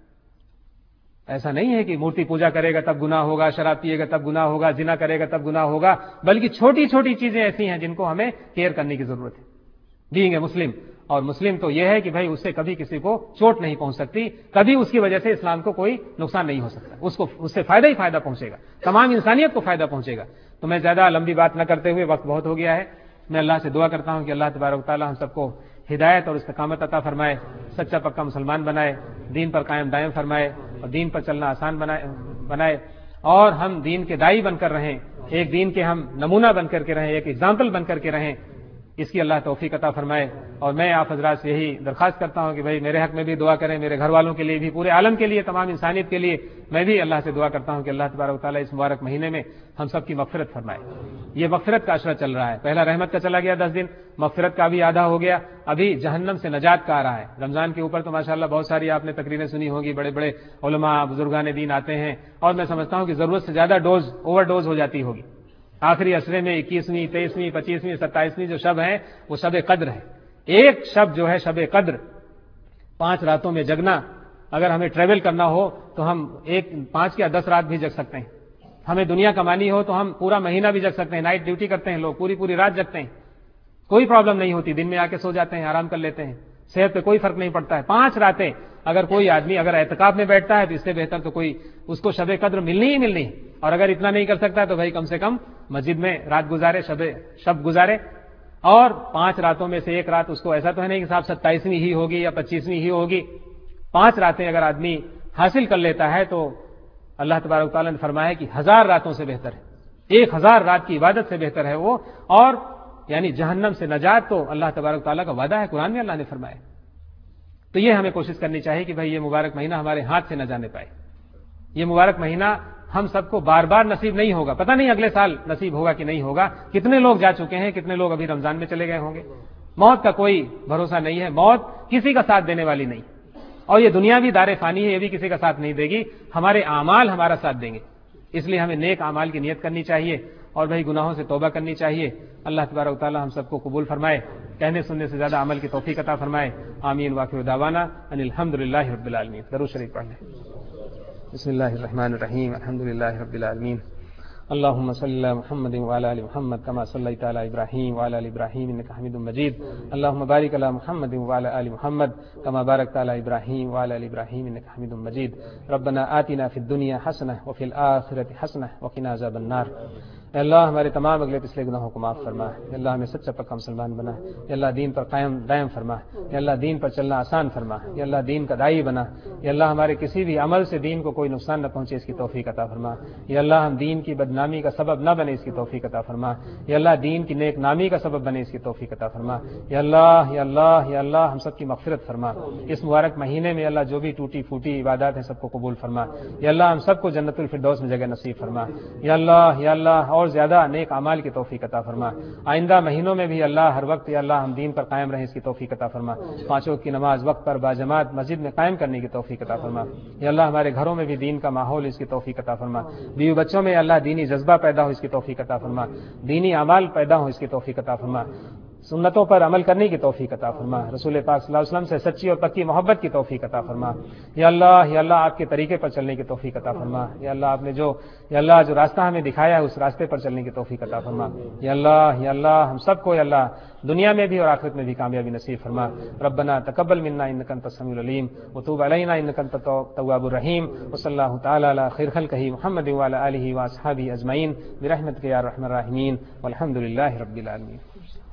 ایسا نہیں ہے کہ مورتی پوجا کرے گا تب گناہ ہوگا، شراب پیے گا تب گناہ ہوگا، زنا کرے گا تب گناہ ہوگا، بلکہ چھوٹی چھوٹی چیزیں ایسی ہیں جن کو ہمیں کیئر کرنے کی ضرورت ہے. بینگ اے مسلم، اور مسلم تو یہ ہے کہ بھائی اس سے کبھی کسی کو چوٹ نہیں پہنچ سکتی، کبھی اس کی وجہ سے اسلام کو کوئی نقصان نہیں ہو سکتا. اس کو اس سے فائدہ ہی فائدہ پہنچے گا، تمام انسانیت کو فائدہ پہنچے گا. تو میں زیادہ لمبی بات نہ کرتے ہوئے، وقت بہت ہو گیا ہے، میں اللہ سے دعا کرتا ہوں کہ اللہ تبارک و تعالی ہم سب کو ہدایت اور استقامت عطا فرمائے، سچا پکا مسلمان بنائے، دین پر قائم دائم فرمائے اور دین پر چلنا آسان بنائے بنائے اور ہم دین کے دائی بن کر رہیں، ایک دین کے ہم نمونہ بن کر کے رہیں، ایک ایگزامپل بن کر کے رہیں. اس کی اللہ توفیق عطا فرمائے. اور میں آپ حضرات سے یہی درخواست کرتا ہوں کہ بھائی میرے حق میں بھی دعا کریں, میرے گھر والوں کے لیے بھی, پورے عالم کے لیے, تمام انسانیت کے لیے میں بھی اللہ سے دعا کرتا ہوں کہ اللہ تبارک و تعالیٰ اس مبارک مہینے میں ہم سب کی مغفرت فرمائے. یہ مغفرت کا عشرہ چل رہا ہے, پہلا رحمت کا چلا گیا دس دن, مغفرت کا بھی آدھا ہو گیا, ابھی جہنم سے نجات کا آ رہا ہے. رمضان کے اوپر تو ماشاءاللہ بہت ساری آپ نے تقریریں سنی ہوگی, بڑے بڑے علماء بزرگان دین آتے ہیں, اور میں سمجھتا ہوں کہ ضرورت سے زیادہ ڈوز اوور ڈوز ہو جاتی ہوگی. آخری عشرے میں اکیسویں, تیئیسویں, پچیسویں, ستائیسویں جو شب ہیں وہ شب قدر ہے. ایک شب جو ہے شب قدر, پانچ راتوں میں جگنا, اگر ہمیں ٹریول کرنا ہو تو ہم ایک پانچ یا دس رات بھی جگ سکتے ہیں. ہمیں دنیا کمانی ہو تو ہم پورا مہینہ بھی جگ سکتے ہیں. نائٹ ڈیوٹی کرتے ہیں لوگ, پوری پوری رات جگتے ہیں, کوئی پرابلم نہیں ہوتی. دن میں آ کے سو جاتے ہیں, آرام کر لیتے ہیں, صحت پہ کوئی فرق نہیں پڑتا ہے. پانچ راتیں اگر کوئی آدمی اگر اعتکاف میں بیٹھتا ہے تو اس سے بہتر تو کوئی اس کو شب قدر ملنی ہی ملنی. اور اگر اتنا نہیں کر سکتا تو بھائی کم سے کم مسجد میں رات گزارے, شب شب گزارے. اور پانچ راتوں میں سے ایک رات اس کو, ایسا تو ہے نہیں کہ صاحب ستائیسویں ہی ہوگی یا پچیسویں ہی ہوگی, پانچ راتیں اگر آدمی حاصل کر لیتا ہے تو اللہ تبارک و تعالیٰ نے فرمایا کہ ہزار راتوں سے بہتر ہے, ایک ہزار رات کی عبادت سے بہتر ہے وہ. اور یعنی جہنم سے نجات تو اللہ تبارک و تعالیٰ کا وعدہ ہے, قرآن میں اللہ نے فرمایا. تو یہ ہمیں کوشش کرنی چاہیے کہ بھائی یہ مبارک مہینہ ہمارے ہاتھ سے نہ جانے پائے. یہ مبارک مہینہ ہم سب کو بار بار نصیب نہیں ہوگا, پتہ نہیں اگلے سال نصیب ہوگا کہ نہیں ہوگا. کتنے لوگ جا چکے ہیں, کتنے لوگ ابھی رمضان میں چلے گئے ہوں گے. موت کا کوئی بھروسہ نہیں ہے, موت کسی کا ساتھ دینے والی نہیں. اور یہ دنیا بھی دار فانی ہے, یہ بھی کسی کا ساتھ نہیں دے گی. ہمارے اعمال ہمارا ساتھ دیں گے. اس لیے ہمیں نیک اعمال کی نیت کرنی چاہیے اور بھائی گناہوں سے توبہ کرنی چاہیے. اللہ تبارک و تعالی ہم سب کو قبول فرمائے, کہنے سننے سے زیادہ عمل کی توفیق عطا فرمائے. آمین. واخر دعوانا ان الحمدللہ رب العالمین. درود شریف پڑھ لیں. بسم اللہ الرحمن الرحیم. الحمدللہ رب العالمین. اللهم صل على محمد وعلى ال محمد كما صليت على ابراهيم وعلى ال ابراهيم انك حميد مجيد. اللهم بارك على محمد وعلى ال محمد كما باركت على ابراهيم وعلى ال ابراهيم انك حميد مجيد. ربنا آتنا في الدنيا حسنه وفي الاخره حسنه وقنا عذاب النار. اے اللہ ہمارے تمام اگلے پچھلے گناہوں کو معاف فرما. اے اللہ ہمیں سچا پکا مسلمان بنا. اے اللہ دین پر قائم دائم فرما. اے اللہ دین پر چلنا آسان فرما. اے اللہ دین کا داعی بنا. اے اللہ ہمارے کسی بھی عمل سے دین کو کوئی نقصان نہ پہنچے, اس کی توفیق عطا فرما. اے اللہ ہم دین کی بدنامی کا سبب نہ بنے, اس کی توفیق عطا فرما. اے اللہ دین کی نیک نامی کا سبب بنے, اس کی توفیق عطا فرما. اے اللہ یا اللہ یا اللہ ہم سب کی مغفرت فرما. اس مبارک مہینے میں اللہ جو بھی ٹوٹی پھوٹی عبادات ہیں سب کو قبول فرما. یا اللہ ہم سب کو جنت الفردوس میں جگہ نصیب فرما. یا اللہ یا اللہ اور زیادہ نیک اعمال کی توفیق عطا فرما. آئندہ مہینوں میں بھی اللہ ہر وقت یا اللہ ہم دین پر قائم رہیں, اس کی توفیق عطا فرما. پانچوں کی نماز وقت پر باجماعت مسجد میں قائم کرنے کی توفیق عطا فرما. یا اللہ ہمارے گھروں میں بھی دین کا ماحول, اس کی توفیق عطا فرما. بیوی بچوں میں اللہ دینی جذبہ پیدا ہو, اس کی توفیق عطا فرما. دینی اعمال پیدا ہو, اس کی توفیق عطا فرما. سنتوں پر عمل کرنے کی توفیق عطا فرما. رسول پاک صلی اللہ علیہ وسلم سے سچی اور پکی محبت کی توفیق عطا فرما. یا اللہ یا اللہ آپ کے طریقے پر چلنے کی توفیق عطا فرما. یا اللہ آپ نے جو یا اللہ جو راستہ ہمیں دکھایا ہے اس راستے پر چلنے کی توفیق عطا فرما. یا اللہ یا اللہ ہم سب کو یا اللہ دنیا میں بھی اور آخرت میں بھی کامیابی نصیب فرما. ربنا تقبل منا انک انت السمیع العلیم وتوب علینا انک انت التواب الرحیم. وصلی اللہ تعالی علی خیر خلقہ محمد وعلی آلہ واصحابہ اجمعین برحمتک یا ارحم الراحمین والحمد للہ رب العالمین.